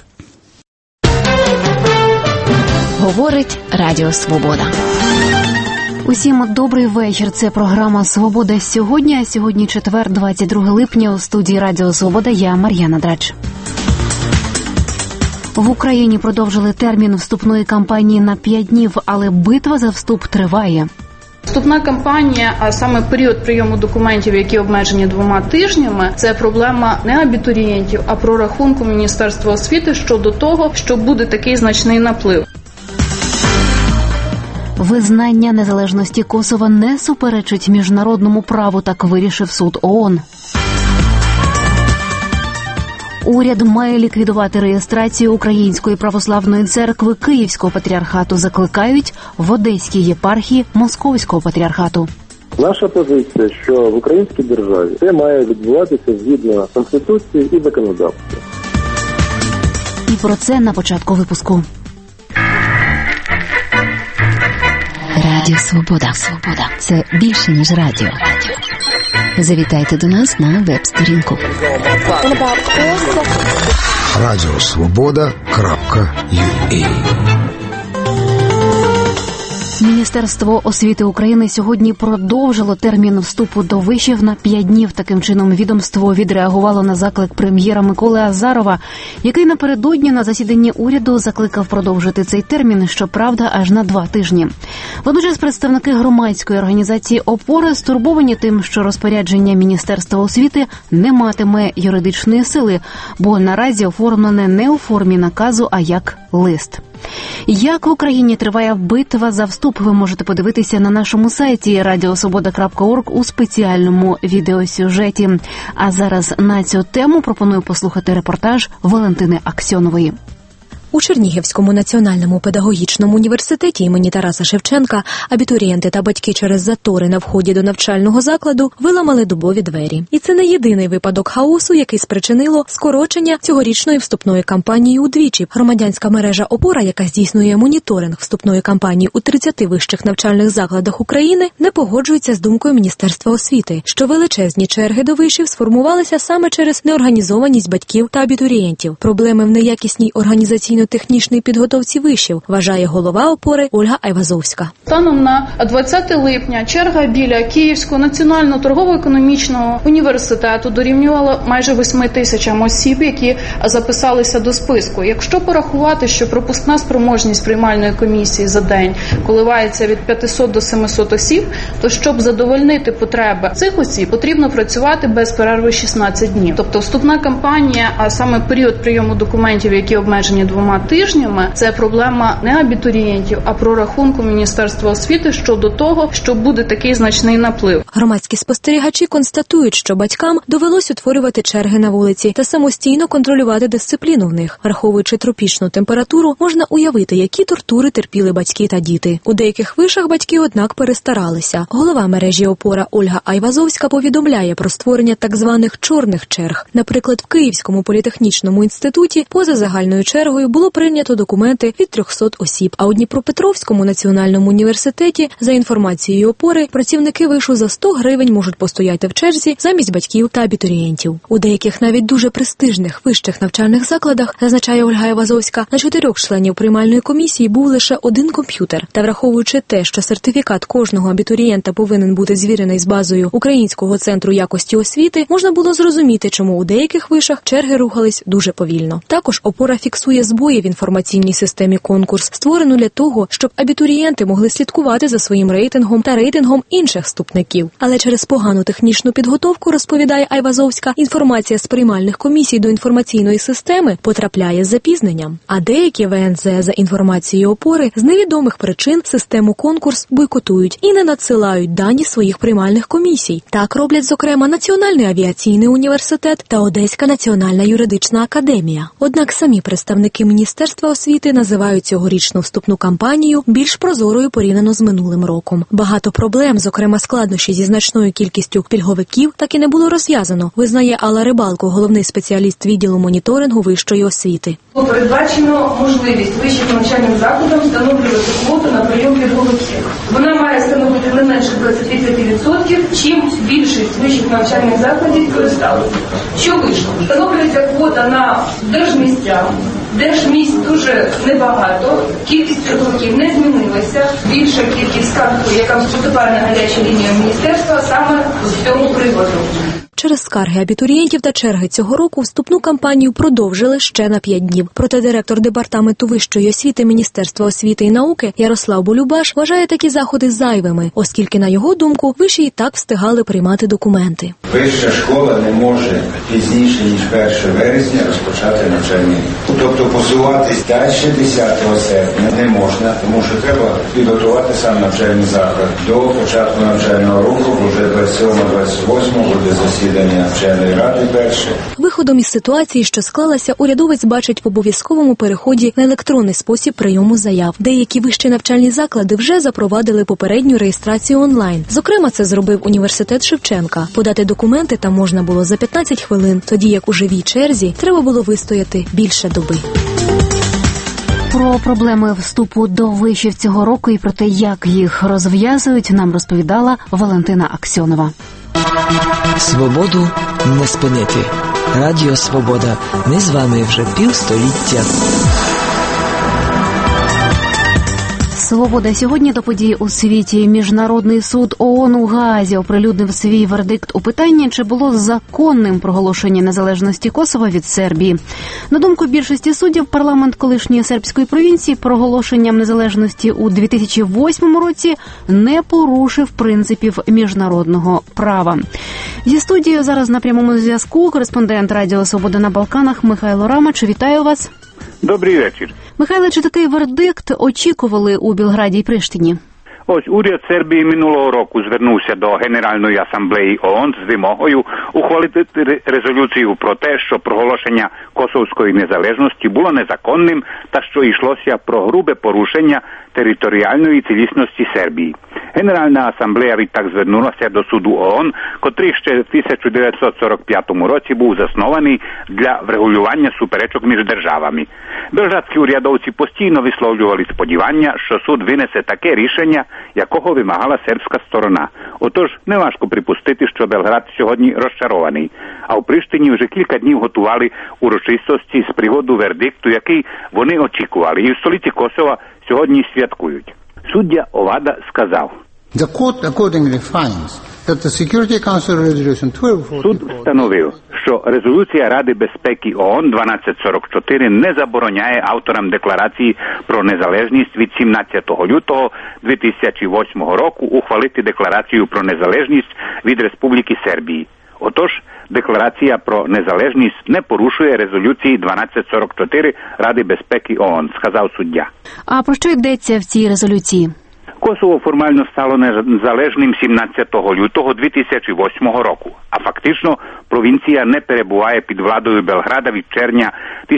Говорить Радіо Свобода. Усім добрий вечір. Це програма «Свобода сьогодні». А сьогодні четвер, 22 липня. У студії Радіо Свобода я, Мар'яна Драч. В Україні продовжили термін вступної кампанії на 5 днів, але битва за вступ триває. Вступна кампанія, а саме період прийому документів, які обмежені 2 тижнями, це проблема не абітурієнтів, а прорахунку Міністерства освіти щодо того, що буде такий значний наплив. Визнання незалежності Косова не суперечить міжнародному праву, так вирішив суд ООН. Уряд має ліквідувати реєстрацію Української православної церкви Київського патріархату, закликають в Одеській єпархії Московського патріархату. Наша позиція, що в українській державі це має відбуватися згідно Конституції і законодавства. І про це на початку випуску. Радіо Свобода. Це більше, ніж радіо. Завітайте до нас на веб-сторінку. Радіосвобода.ua. Міністерство освіти України сьогодні продовжило термін вступу до вишів на 5 днів. Таким чином, відомство відреагувало на заклик прем'єра Миколи Азарова, який напередодні на засіданні уряду закликав продовжити цей термін, щоправда, аж на 2 тижні. Водночас представники громадської організації «Опора» стурбовані тим, що розпорядження Міністерства освіти не матиме юридичної сили, бо наразі оформлене не у формі наказу, а як лист. Як в Україні триває битва за вступ, ви можете подивитися на нашому сайті radiosvoboda.org у спеціальному відеосюжеті. А зараз на цю тему пропоную послухати репортаж Валентини Аксьонової. У Чернігівському національному педагогічному університеті імені Тараса Шевченка абітурієнти та батьки через затори на вході до навчального закладу виламали дубові двері. І це не єдиний випадок хаосу, який спричинило скорочення цьогорічної вступної кампанії удвічі. Громадянська мережа «Опора», яка здійснює моніторинг вступної кампанії у 30 вищих навчальних закладах України, не погоджується з думкою Міністерства освіти, що величезні черги до вишів сформувалися саме через неорганізованість батьків та абітурієнтів. Проблеми в неякісній організаційно-технічній підготовці вишів, вважає голова «Опори» Ольга Айвазовська. Станом на 20 липня черга біля Київського національного торгово-економічного університету дорівнювала майже 8 тисячам осіб, які записалися до списку. Якщо порахувати, що пропускна спроможність приймальної комісії за день коливається від 500 до 700 осіб, то щоб задовольнити потреби цих осіб, потрібно працювати без перерви 16 днів. Тобто вступна кампанія, а саме період прийому документів, які обмежені 2 тижнями, це проблема не абітурієнтів, а прорахунку Міністерства освіти щодо того, що буде такий значний наплив. Громадські спостерігачі констатують, що батькам довелось утворювати черги на вулиці та самостійно контролювати дисципліну в них. Враховуючи тропічну температуру, можна уявити, які тортури терпіли батьки та діти. У деяких вишах батьки, однак, перестаралися. Голова мережі «Опора» Ольга Айвазовська повідомляє про створення так званих чорних черг. Наприклад, в Київському політехнічному інституті поза загальною чергою було прийнято документи від 300 осіб, а у Дніпропетровському національному університеті, за інформацією «Опори», працівники вишу за 100 гривень можуть постояти в черзі замість батьків та абітурієнтів. У деяких навіть дуже престижних вищих навчальних закладах, зазначає Ольга Айвазовська, на 4 членів приймальної комісії був лише 1 комп'ютер. Та враховуючи те, що сертифікат кожного абітурієнта повинен бути звірений з базою Українського центру якості освіти, можна було зрозуміти, чому у деяких вишах черги рухались дуже повільно. Також «Опора» фіксує збої в інформаційній системі «Конкурс», створену для того, щоб абітурієнти могли слідкувати за своїм рейтингом та рейтингом інших вступників. Але через погану технічну підготовку, розповідає Айвазовська, інформація з приймальних комісій до інформаційної системи потрапляє з запізненням. А деякі ВНЗ, за інформацією «Опори», з невідомих причин систему «Конкурс» бойкотують і не надсилають дані своїх приймальних комісій. Так роблять, зокрема, Національний авіаційний університет та Одеська національна юридична академія. Однак самі представники Міністерства освіти називають цьогорічну вступну кампанію більш прозорою порівняно з минулим роком. Багато проблем, зокрема складнощі зі значною кількістю пільговиків, так і не було розв'язано, визнає Алла Рибалко, головний спеціаліст відділу моніторингу вищої освіти. Передбачено можливість вищим навчальним закладам встановлювати квоту на прийом пільговиків. Вона має становити не менше 25%, чим більшість вищих навчальних закладів користалися. Що вийшло? Встановлюється квота на держмісця. Держмісць дуже небагато, кількість пільговиків не змінилася. Більша кількість скарг, яка поступає на гарячу лінію міністерства, саме з цього приводу. Через скарги абітурієнтів та черги цього року вступну кампанію продовжили ще на 5 днів. Проте директор департаменту вищої освіти Міністерства освіти і науки Ярослав Болюбаш вважає такі заходи зайвими, оскільки, на його думку, виші і так встигали приймати документи. Вища школа не може пізніше, ніж 1 вересня розпочати навчання. Тобто посуватись далі 10 серпня не можна, тому що треба підготувати сам навчальний заклад. До початку навчального року, вже 27-28 буде засідання навчальної ради перше. Виходом із ситуації, що склалася, урядовець бачить в обов'язковому переході на електронний спосіб прийому заяв. Деякі вищі навчальні заклади вже запровадили попередню реєстрацію онлайн. Зокрема, це зробив університет Шевченка. Подати документи там можна було за 15 хвилин, тоді як у живій черзі треба було вистояти більше доби. Про проблеми вступу до вишів цього року і про те, як їх розв'язують, нам розповідала Валентина Аксьонова. Свободу не спинити. Радіо Свобода. Ми з вами вже півстоліття. Свобода. Сьогодні до подій у світі. Міжнародний суд ООН у Гаазі оприлюднив свій вердикт у питанні, чи було законним проголошення незалежності Косова від Сербії. На думку більшості суддів, парламент колишньої сербської провінції проголошенням незалежності у 2008 році не порушив принципів міжнародного права. Зі студією зараз на прямому зв'язку кореспондент Радіо Свобода на Балканах Михайло Рамач. Вітаю вас. Добрий вечір. Михайло, чи такий вердикт очікували у Білграді і Приштині? Ось уряд Сербії минулого року звернувся до Генеральної асамблеї ООН з вимогою ухвалити резолюцію про те, що проголошення косовської незалежності було незаконним та що йшлося про грубе порушення територіальної цілісності Сербії. Генеральна асамблея відтак звернулася до суду ООН, котрий ще в 1945 році був заснований для врегулювання суперечок між державами. Белградські урядовці постійно висловлювали сподівання, що суд винесе таке рішення, якого вимагала сербська сторона. Отож, неважко припустити, що Белград сьогодні розчарований. А в Приштині вже кілька днів готували урочистості з приводу вердикту, який вони очікували. І в столиці Косова сьогодні святкують. Суддя Овада сказав: Суд встановив, що резолюція Ради безпеки ООН 1244 не забороняє авторам декларації про незалежність від 17 лютого 2008 року ухвалити декларацію про незалежність від Республіки Сербії. Отож, декларація про незалежність не порушує резолюції 1244 Ради безпеки ООН, сказав суддя. А про що йдеться в цій резолюції? Косово формально стало незалежним 17 лютого 2008 року, а фактично провінція не перебуває під владою Белграда від червня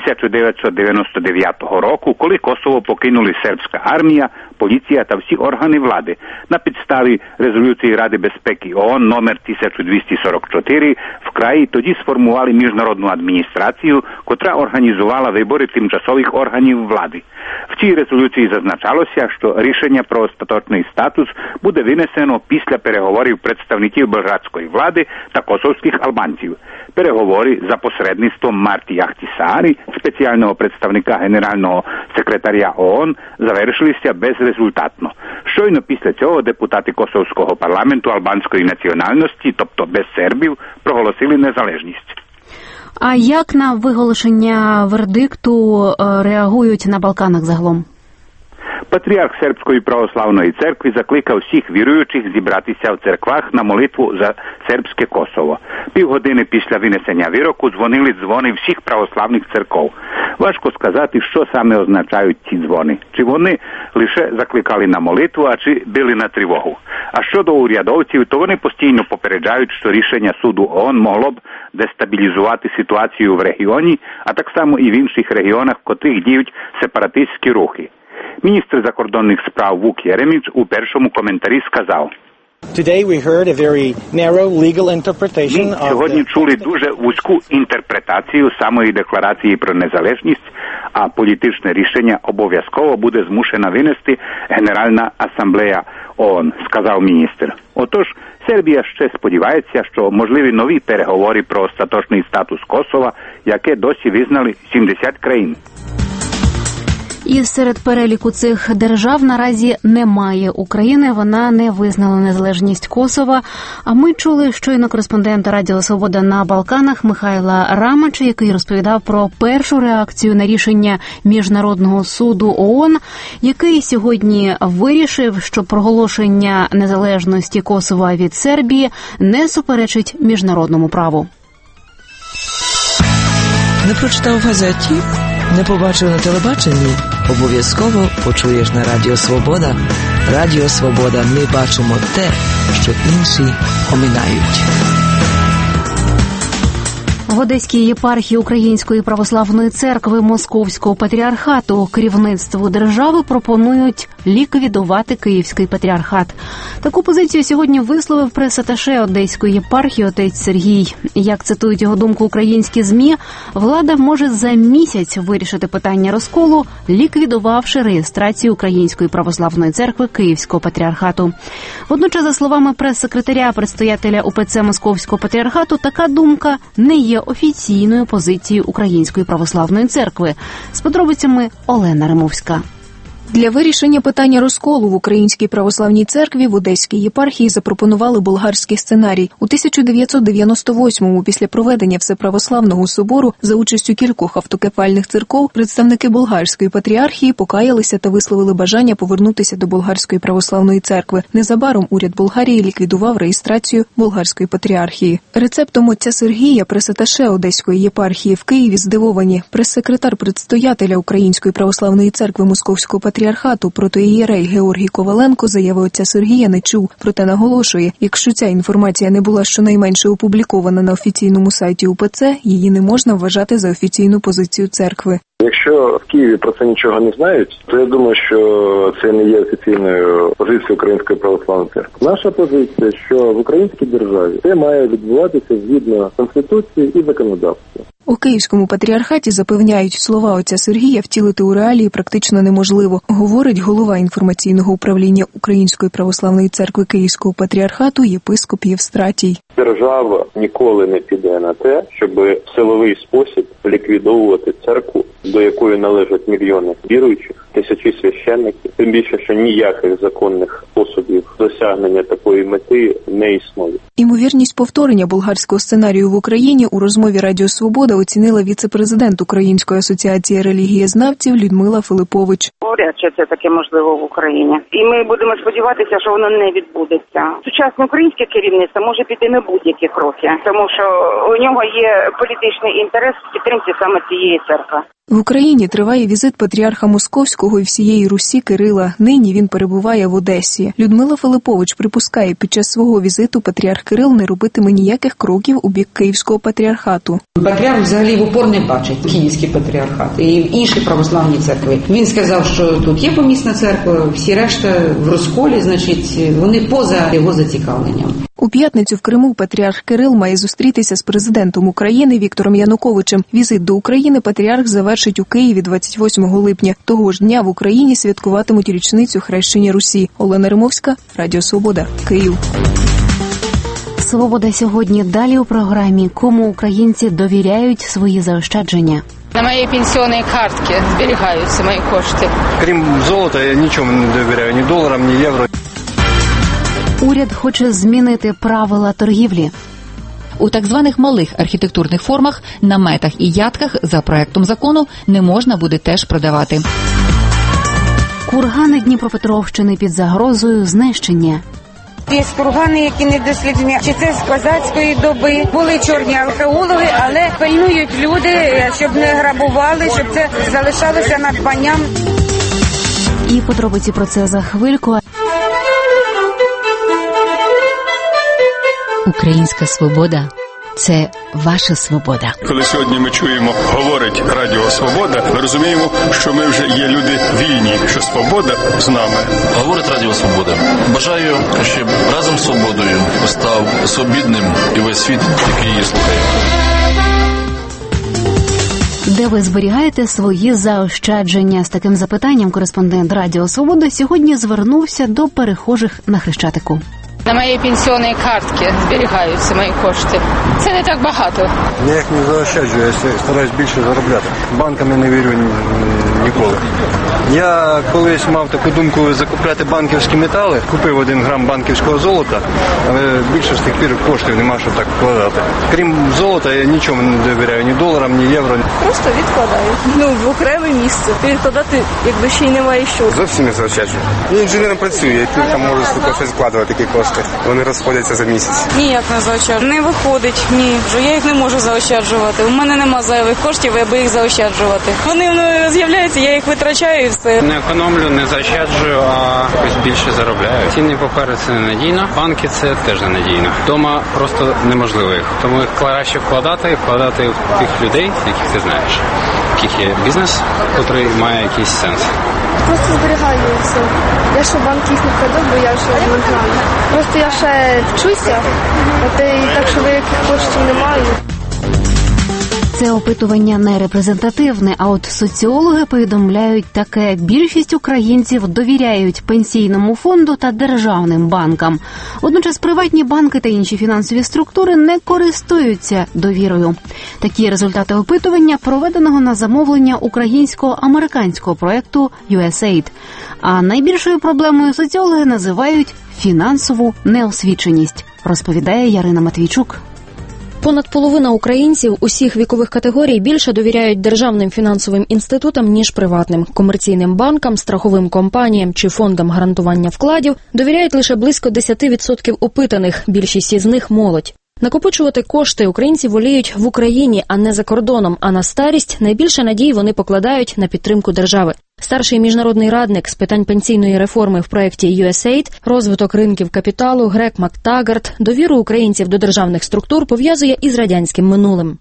1999 року, коли Косово покинули сербська армія, поліція та всі органи влади. На підставі резолюції Ради безпеки ООН номер 1244 в краї тоді сформували міжнародну адміністрацію, котра організувала вибори тимчасових органів влади. В цій резолюції зазначалося, що рішення про остаточний статус буде винесено після переговорів представників белградської влади та косовських албанців. Переговори за посередництвом Марті Ахтісарі, спеціального представника Генерального секретаря ООН, завершилися безрезультатно. Щойно після цього депутати Косовського парламенту албанської національності, тобто без сербів, проголосили незалежність. А як на виголошення вердикту реагують на Балканах загалом? Патріарх Сербської православної церкви закликав всіх віруючих зібратися в церквах на молитву за сербське Косово. Півгодини після винесення вироку дзвонили дзвони всіх православних церков. Важко сказати, що саме означають ці дзвони. Чи вони лише закликали на молитву, а чи били на тривогу. А щодо урядовців, то вони постійно попереджають, що рішення суду ООН могло б дестабілізувати ситуацію в регіоні, а так само і в інших регіонах, в котрих діють сепаратистські рухи. Міністр закордонних справ Вук Єреміч у першому коментарі сказав: Ми сьогодні чули дуже вузьку інтерпретацію самої декларації про незалежність, а політичне рішення обов'язково буде змушена винести Генеральна асамблея ООН, сказав міністр. Отож, Сербія ще сподівається, що можливі нові переговори про остаточний статус Косова, яке досі визнали 70 країн. І серед переліку цих держав наразі немає України, вона не визнала незалежність Косова. А ми чули щойно кореспондента Радіо Свобода на Балканах Михайла Рамача, який розповідав про першу реакцію на рішення Міжнародного суду ООН, який сьогодні вирішив, що проголошення незалежності Косова від Сербії не суперечить міжнародному праву. Не прочитав в газеті? Не побачив на телебаченні? Обов'язково почуєш на Радіо Свобода. Радіо Свобода. Ми бачимо те, що інші оминають. В Одеській єпархії Української православної церкви Московського патріархату керівництву держави пропонують ліквідувати Київський патріархат. Таку позицію сьогодні висловив прес-аташе Одеської єпархії отець Сергій. Як цитують його думку українські ЗМІ, влада може за місяць вирішити питання розколу, ліквідувавши реєстрацію Української православної церкви Київського патріархату. Водночас, за словами прес-секретаря предстоятеля УПЦ Московського патріархату, така думка не є офіційною позицією Української православної церкви. З подробицями Олена Римовська. Для вирішення питання розколу в Українській православній церкві в Одеській єпархії запропонували болгарський сценарій. У 1998-му, після проведення Всеправославного собору за участю кількох автокефальних церков, представники болгарської патріархії покаялися та висловили бажання повернутися до болгарської православної церкви. Незабаром уряд Болгарії ліквідував реєстрацію болгарської патріархії. Рецептом отця Сергія, прес-аташе Одеської єпархії в Києві, здивовані. Прес-секретар предстоятеля Української православної церкви Московського патріархату протоієрей Георгій Коваленко заяви отця Сергія не чув, проте наголошує, якщо ця інформація не була щонайменше опублікована на офіційному сайті УПЦ, її не можна вважати за офіційну позицію церкви. Якщо в Києві про це нічого не знають, то я думаю, що це не є офіційною позицією Української православної церкви. Наша позиція, що в українській державі це має відбуватися згідно Конституції і законодавства. У Київському патріархаті запевняють, слова отця Сергія втілити у реалії практично неможливо, говорить голова інформаційного управління Української православної церкви Київського патріархату єпископ Євстратій. Держава ніколи не піде на те, щоб в силовий спосіб ліквідовувати церкву, до якої належать мільйони віруючих, тисячі священників. Тим більше, що ніяких законних способів досягнення такої мети не існує. Імовірність повторення болгарського сценарію в Україні у розмові Радіо Свобода оцінила віце-президент Української асоціації релігієзнавців Людмила Филипович. Вряд чи це таке можливо в Україні. І ми будемо сподіватися, що воно не відбудеться. Сучасне українське керівництво може піти на будь-які кроки, тому що у нього є політичний інтерес в підтримці саме цієї церкви. В Україні триває візит патріарха Московського і всієї Русі Кирила. Нині він перебуває в Одесі. Людмила Филипович припускає, під час свого візиту патріарх Кирил не робитиме ніяких кроків у бік Київського патріархату. Патріарх взагалі в упор не бачить Київський патріархат і інші православні церкви. Він сказав, що тут є помісна церква, всі решта в розколі, значить, вони поза його зацікавленням. У п'ятницю в Криму патріарх Кирил має зустрітися з президентом України Віктором Януковичем. Візит до України патріарх завершить у Києві 28 липня. Того ж дня в Україні святкуватимуть річницю хрещення Русі. Олена Римовська, Радіо Свобода, Київ. Свобода сьогодні далі у програмі «Кому українці довіряють свої заощадження». На моїй пенсійній картці зберігаються мої кошти. Крім золота, я нічому не довіряю, ні доларам, ні євро. Уряд хоче змінити правила торгівлі. У так званих малих архітектурних формах, наметах і ядках за проектом закону не можна буде теж продавати. Кургани Дніпропетровщини під загрозою знищення. Є кургани, які не досліджені. Чи це з козацької доби? Були чорні археологи, але пильнують люди, щоб не грабували, щоб це залишалося надбанням. І подробиці про це за хвильку. Українська свобода – це ваша свобода. Коли сьогодні ми чуємо, говорить Радіо Свобода, ми розуміємо, що ми вже є люди вільні, що свобода з нами. Говорить Радіо Свобода. Бажаю, щоб разом з свободою став свобідним і весь світ, який її слухає. Де ви зберігаєте свої заощадження? З таким запитанням кореспондент Радіо Свобода сьогодні звернувся до перехожих на Хрещатику. На моїй пенсійній картці зберігаються мої кошти. Це не так багато. Я їх не заощаджую, я стараюсь більше заробляти. Банками не вірю ніколи. Я колись мав таку думку закупляти банківські метали, купив 1 грам банківського золота, але більше з тих пір коштів нема, щоб так вкладати. Крім золота, я нічому не довіряю, ні доларам, ні євро. Просто відкладаю. В окреме місце. Відкладати, якби ще й немає що. Зовсім не заощаджую. Я інженером працюю, я тільки можу щось вкладувати, такі кошти. Вони розходяться за місяць. Ніяк не заощаджую. Не виходить, ні. Я їх не можу заощаджувати. У мене нема зайвих коштів, аби їх заощаджувати. Вони з'являються, я їх витрачаю і все. кошти. Не економлю, не заощаджую, а якось більше заробляю. Цінні папери – це ненадійно, банки – це теж ненадійно. Дома просто неможливо їх. Тому їх краще вкладати в тих людей, яких ти знаєш, яких є бізнес, який має якийсь сенс. Просто зберігаю все. Я ще в банк їх не вкладу, бо я вже не знаю. Просто я ще вчуся, так що великих коштів не маю. Це опитування не репрезентативне, а от соціологи повідомляють таке. Більшість українців довіряють пенсійному фонду та державним банкам. Водночас приватні банки та інші фінансові структури не користуються довірою. Такі результати опитування проведеного на замовлення українсько-американського проєкту USAID. А найбільшою проблемою соціологи називають фінансову неосвіченість, розповідає Ярина Матвійчук. Понад половина українців усіх вікових категорій більше довіряють державним фінансовим інститутам, ніж приватним. Комерційним банкам, страховим компаніям чи фондам гарантування вкладів довіряють лише близько 10% опитаних, більшість із них – молодь. Накопичувати кошти українці воліють в Україні, а не за кордоном, а на старість найбільше надій вони покладають на підтримку держави. Старший міжнародний радник з питань пенсійної реформи в проєкті USAID, розвиток ринків капіталу Грег Мактагарт довіру українців до державних структур пов'язує із радянським минулим.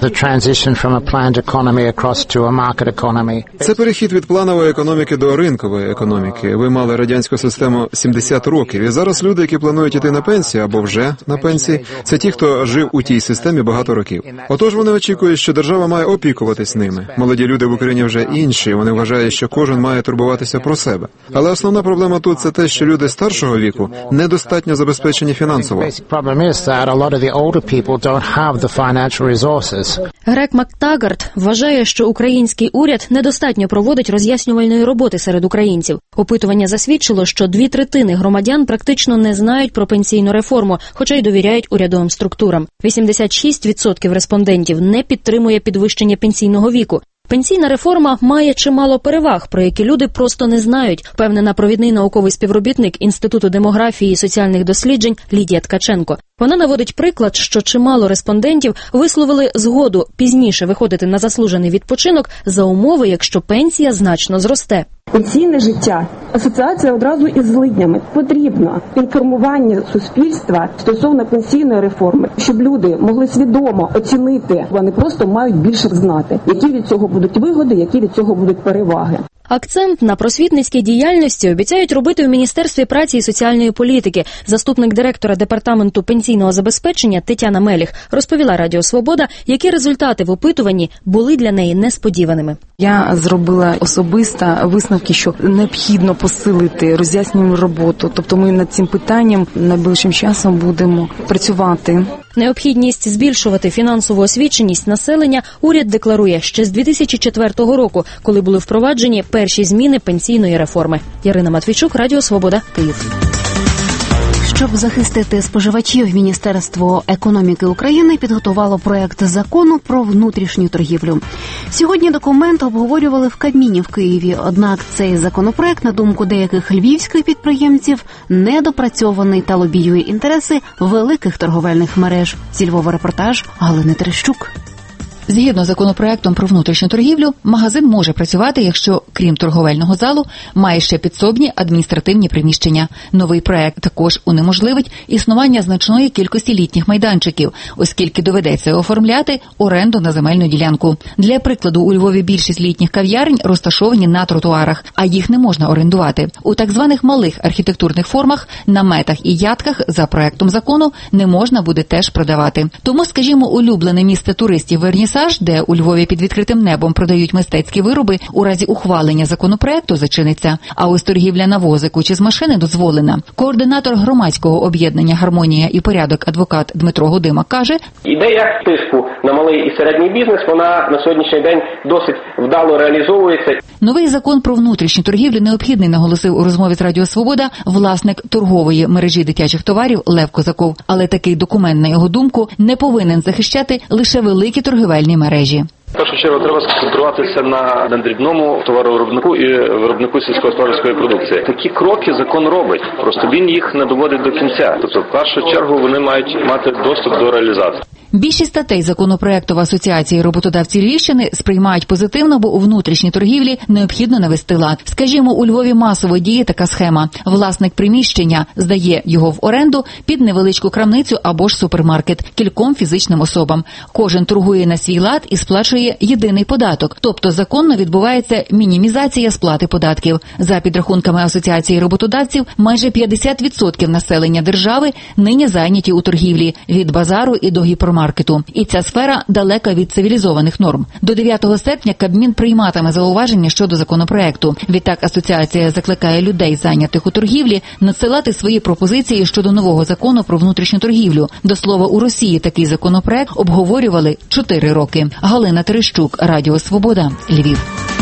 Це перехід від планової економіки до ринкової економіки. Ви мали радянську систему 70 років, і зараз люди, які планують іти на пенсію або вже на пенсії, це ті, хто жив у тій системі багато років. Отож вони очікують, що держава має опікуватись ними. Молоді люди в Україні вже інші, вони вважають, що кожен має турбуватися про себе. Але основна проблема тут – це те, що люди старшого віку недостатньо забезпечені фінансово. Грег Мактагарт вважає, що український уряд недостатньо проводить роз'яснювальної роботи серед українців. Опитування засвідчило, що 2/3 громадян практично не знають про пенсійну реформу, хоча й довіряють урядовим структурам. 86% респондентів не підтримує підвищення пенсійного віку. Пенсійна реформа має чимало переваг, про які люди просто не знають, впевнена провідний науковий співробітник Інституту демографії і соціальних досліджень Лідія Ткаченко. Вона наводить приклад, що чимало респондентів висловили згоду пізніше виходити на заслужений відпочинок за умови, якщо пенсія значно зросте. Пенсійне життя. Асоціація одразу із злиднями. Потрібно інформування суспільства стосовно пенсійної реформи, щоб люди могли свідомо оцінити, вони просто мають більше знати, які від цього будуть вигоди, які від цього будуть переваги. Акцент на просвітницькій діяльності обіцяють робити в Міністерстві праці і соціальної політики. Заступник директора Департаменту пенсійного забезпечення Тетяна Меліх розповіла Радіо Свобода, які результати в опитуванні були для неї несподіваними. Я зробила особисто висновки, що необхідно посилити роз'яснювальну роботу. Тобто ми над цим питанням найближчим часом будемо працювати. Необхідність збільшувати фінансову освіченість населення уряд декларує ще з 2004 року, коли були впроваджені перші зміни пенсійної реформи. Ярина Матвійчук, Радіо Свобода, Київ. Щоб захистити споживачів, Міністерство економіки України підготувало проект закону про внутрішню торгівлю. Сьогодні документ обговорювали в Кабміні в Києві, однак цей законопроект, на думку деяких львівських підприємців, недопрацьований та лобіює інтереси великих торговельних мереж. Зі Львова репортаж Галини Терещук. Згідно з законопроектом про внутрішню торгівлю, магазин може працювати, якщо, крім торговельного залу, має ще підсобні адміністративні приміщення. Новий проект також унеможливить існування значної кількості літніх майданчиків, оскільки доведеться оформляти оренду на земельну ділянку. Для прикладу, у Львові більшість літніх кав'ярень розташовані на тротуарах, а їх не можна орендувати. У так званих малих архітектурних формах, наметах і ядках за проектом закону не можна буде теж продавати. Тому, скажімо, улюблене місце туристів Вернісаж, де у Львові під відкритим небом продають мистецькі вироби, у разі ухвалення законопроекту зачиниться. А ось торгівля на возику чи з машини дозволена. Координатор громадського об'єднання «Гармонія і порядок» адвокат Дмитро Гудима каже: ідея тиску на малий і середній бізнес, вона на сьогоднішній день досить вдало реалізовується. Новий закон про внутрішню торгівлю необхідний, наголосив у розмові з Радіо Свобода власник торгової мережі дитячих товарів Лев Козаков. Але такий документ, на його думку, не повинен захищати лише великі торгівельні мережі. В першу чергу треба сконцентруватися на дрібному товаровиробнику і виробнику сільськогосподарської продукції. Такі кроки закон робить, просто він їх не доводить до кінця. Тобто, в першу чергу, вони мають мати доступ до реалізації. Більшість статей законопроекту в Асоціації роботодавців Львівщини сприймають позитивно, бо у внутрішній торгівлі необхідно навести лад. Скажімо, у Львові масово діє така схема. Власник приміщення здає його в оренду під невеличку крамницю або ж супермаркет кільком фізичним особам. Кожен торгує на свій лад і сплачує єдиний податок, тобто законно відбувається мінімізація сплати податків. За підрахунками Асоціації роботодавців, майже 50% населення держави нині зайняті у торгівлі від базару і до гіпермаркету. І ця сфера далека від цивілізованих норм. До 9 серпня Кабмін прийматиме зауваження щодо законопроекту. Відтак Асоціація закликає людей, зайнятих у торгівлі, надсилати свої пропозиції щодо нового закону про внутрішню торгівлю. До слова, у Росії такий законопроект обговорювали 4 роки. Галина Терещук, Радіо Свобода, Львів.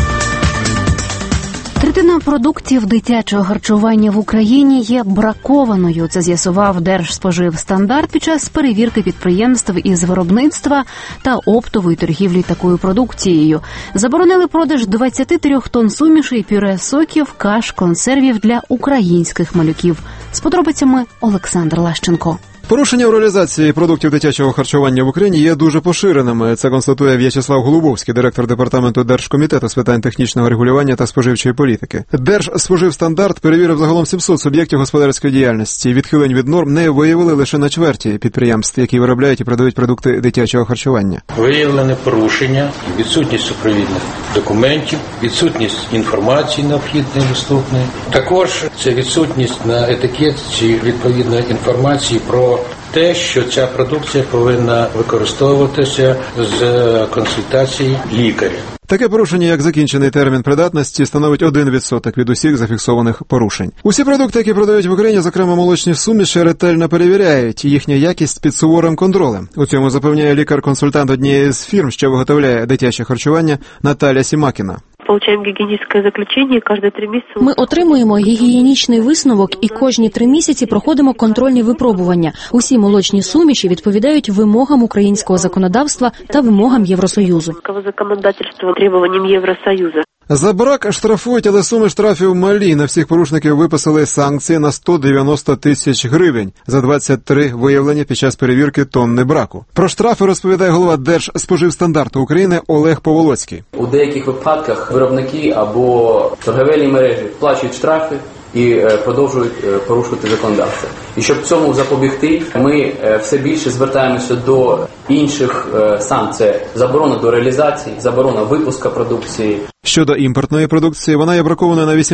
Третина продуктів дитячого харчування в Україні є бракованою. Це з'ясував Держспоживстандарт під час перевірки підприємств із виробництва та оптової торгівлі такою продукцією. Заборонили продаж 23 тонн сумішей, пюре, соків, каш, консервів для українських малюків. З подробицями Олександр Лащенко. Порушення в реалізації продуктів дитячого харчування в Україні є дуже поширеними. Це констатує В'ячеслав Голубовський, директор департаменту Держкомітету з питань технічного регулювання та споживчої політики. Держспоживстандарт перевірив загалом 700 суб'єктів господарської діяльності. Відхилень від норм не виявили лише на чверті підприємств, які виробляють і продають продукти дитячого харчування. Виявлені порушення, відсутність супровідних документів, відсутність інформації необхідної, доступної. Також це відсутність на етикетці відповідної інформації про те, що ця продукція повинна використовуватися з консультації лікаря. Таке порушення, як закінчений термін придатності, становить 1% від усіх зафіксованих порушень. Усі продукти, які продають в Україні, зокрема молочні суміші, ретельно перевіряють. Їхня якість під суворим контролем. У цьому запевняє лікар-консультант однієї з фірм, що виготовляє дитяче харчування, Наталя Сімакіна. Получаємо гігієнічне заключення кожні 3 місяці. Ми отримуємо гігієнічний висновок і кожні 3 місяці проходимо контрольні випробування. Усі молочні суміші відповідають вимогам українського законодавства та вимогам Євросоюзу. Законодавство требуванням Євросоюзу. За брак штрафують, але суми штрафів малі. На всіх порушників виписали санкції на 190 тисяч гривень за 23 виявлення під час перевірки тонни браку. Про штрафи розповідає голова Держспоживстандарту України Олег Поволоцький. У деяких випадках виробники або торговельні мережі сплачують штрафи і продовжують порушувати законодавство. І щоб цьому запобігти, ми все більше звертаємося до інших санкцій. Заборона до реалізації, заборона випуску продукції. Щодо імпортної продукції, вона є бракованою на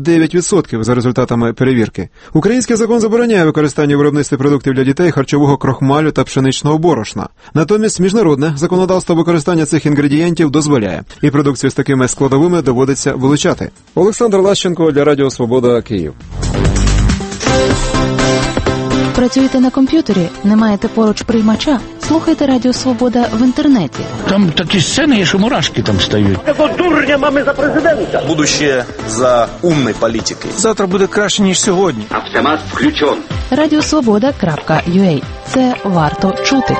89% за результатами перевірки. Український закон забороняє використання у виробництві продуктів для дітей харчового крохмалю та пшеничного борошна. Натомість міжнародне законодавство використання цих інгредієнтів дозволяє. І продукцію з такими складовими доводиться вилучати. Олександр Лащенко для Радіо Свобода, Київ. Працюєте на комп'ютері? Не маєте поруч приймача? Слухайте Радіо Свобода в інтернеті. Там такі сцени є, що мурашки там стають. Якого дурня мами за президента? Будущее за умной політики. Завтра буде краще, ніж сьогодні. Автомат включен. Radiosvoboda.ua. Це варто чути.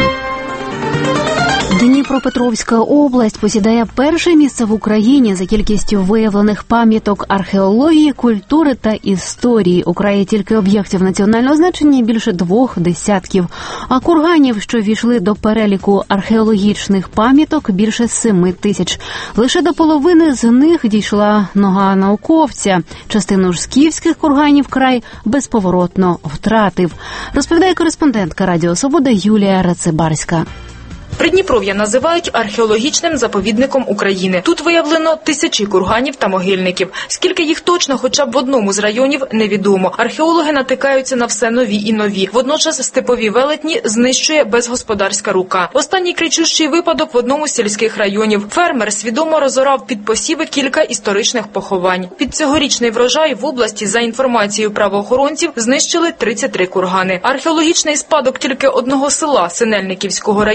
Дніпропетровська область посідає перше місце в Україні за кількістю виявлених пам'яток археології, культури та історії. У краї тільки об'єктів національного значення більше 2 десятків, а курганів, що ввійшли до переліку археологічних пам'яток, більше 7 тисяч. Лише до половини з них дійшла нога науковця. Частину ж скіфських курганів край безповоротно втратив. Розповідає кореспондентка Радіо Свобода Юлія Рацибарська. Придніпров'я називають археологічним заповідником України. Тут виявлено тисячі курганів та могильників. Скільки їх точно хоча б в одному з районів, невідомо. Археологи натикаються на все нові і нові. Водночас степові велетні знищує безгосподарська рука. Останній кричущий випадок в одному з сільських районів. Фермер свідомо розорав під посіви кілька історичних поховань. Під цьогорічний врожай в області, за інформацією правоохоронців, знищили 33 кургани. Археологічний спадок тільки одного села Синельниківського району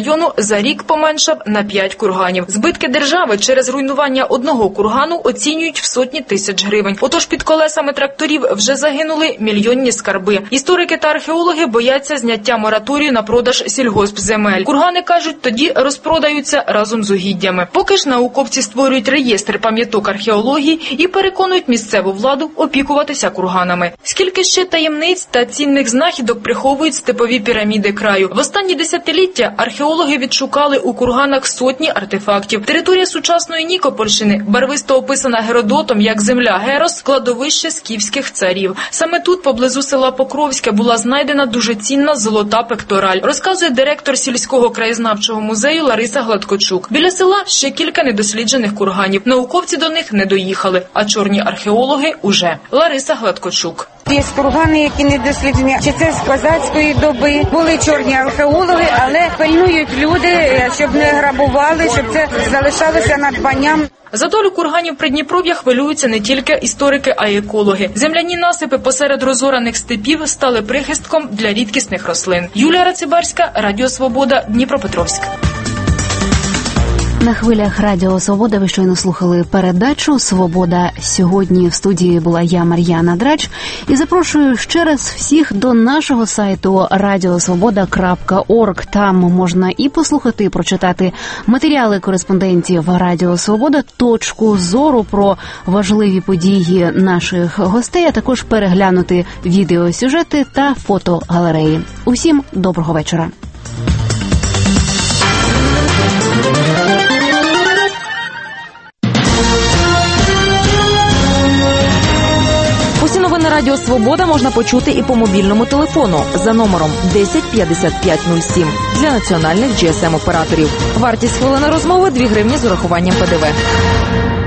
за рік поменшав на 5 курганів. Збитки держави через руйнування одного кургану оцінюють в сотні тисяч гривень. Отож під колесами тракторів вже загинули мільйонні скарби. Історики та археологи бояться зняття мораторію на продаж сільгоспземель. Кургани, кажуть, тоді розпродаються разом з угіддями. Поки ж науковці створюють реєстр пам'яток археології і переконують місцеву владу опікуватися курганами. Скільки ще таємниць та цінних знахідок приховують степові піраміди краю. В останні десятиліття археологи відшукали у курганах сотні артефактів. Територія сучасної Нікопольщини барвисто описана Геродотом як земля Герос, кладовище скіфських царів. Саме тут, поблизу села Покровське, була знайдена дуже цінна золота пектораль, розказує директор сільського краєзнавчого музею Лариса Гладкочук. Біля села ще кілька недосліджених курганів. Науковці до них не доїхали, а чорні археологи уже. Лариса Гладкочук. Є кургани, які не досліджені, чи це з козацької доби. Були чорні археологи, але пильнують люди, щоб не грабували, щоб це залишалося надбанням. За долю курганів Придніпров'я хвилюються не тільки історики, а й екологи. Земляні насипи посеред розораних степів стали прихистком для рідкісних рослин. Юлія Рацибарська, Радіо Свобода, Дніпропетровськ. На хвилях Радіо Свобода ви щойно слухали передачу «Свобода сьогодні». В студії була я, Мар'яна Драч. І запрошую ще раз всіх до нашого сайту radiosvoboda.org. Там можна і послухати, і прочитати матеріали кореспондентів Радіо Свобода, точку зору про важливі події наших гостей, а також переглянути відеосюжети та фотогалереї. Усім доброго вечора. Усі новини Радіо Свобода можна почути і по мобільному телефону за номером 10 55 07 для національних GSM-операторів. Вартість хвилини розмови – 2 гривні з урахуванням ПДВ.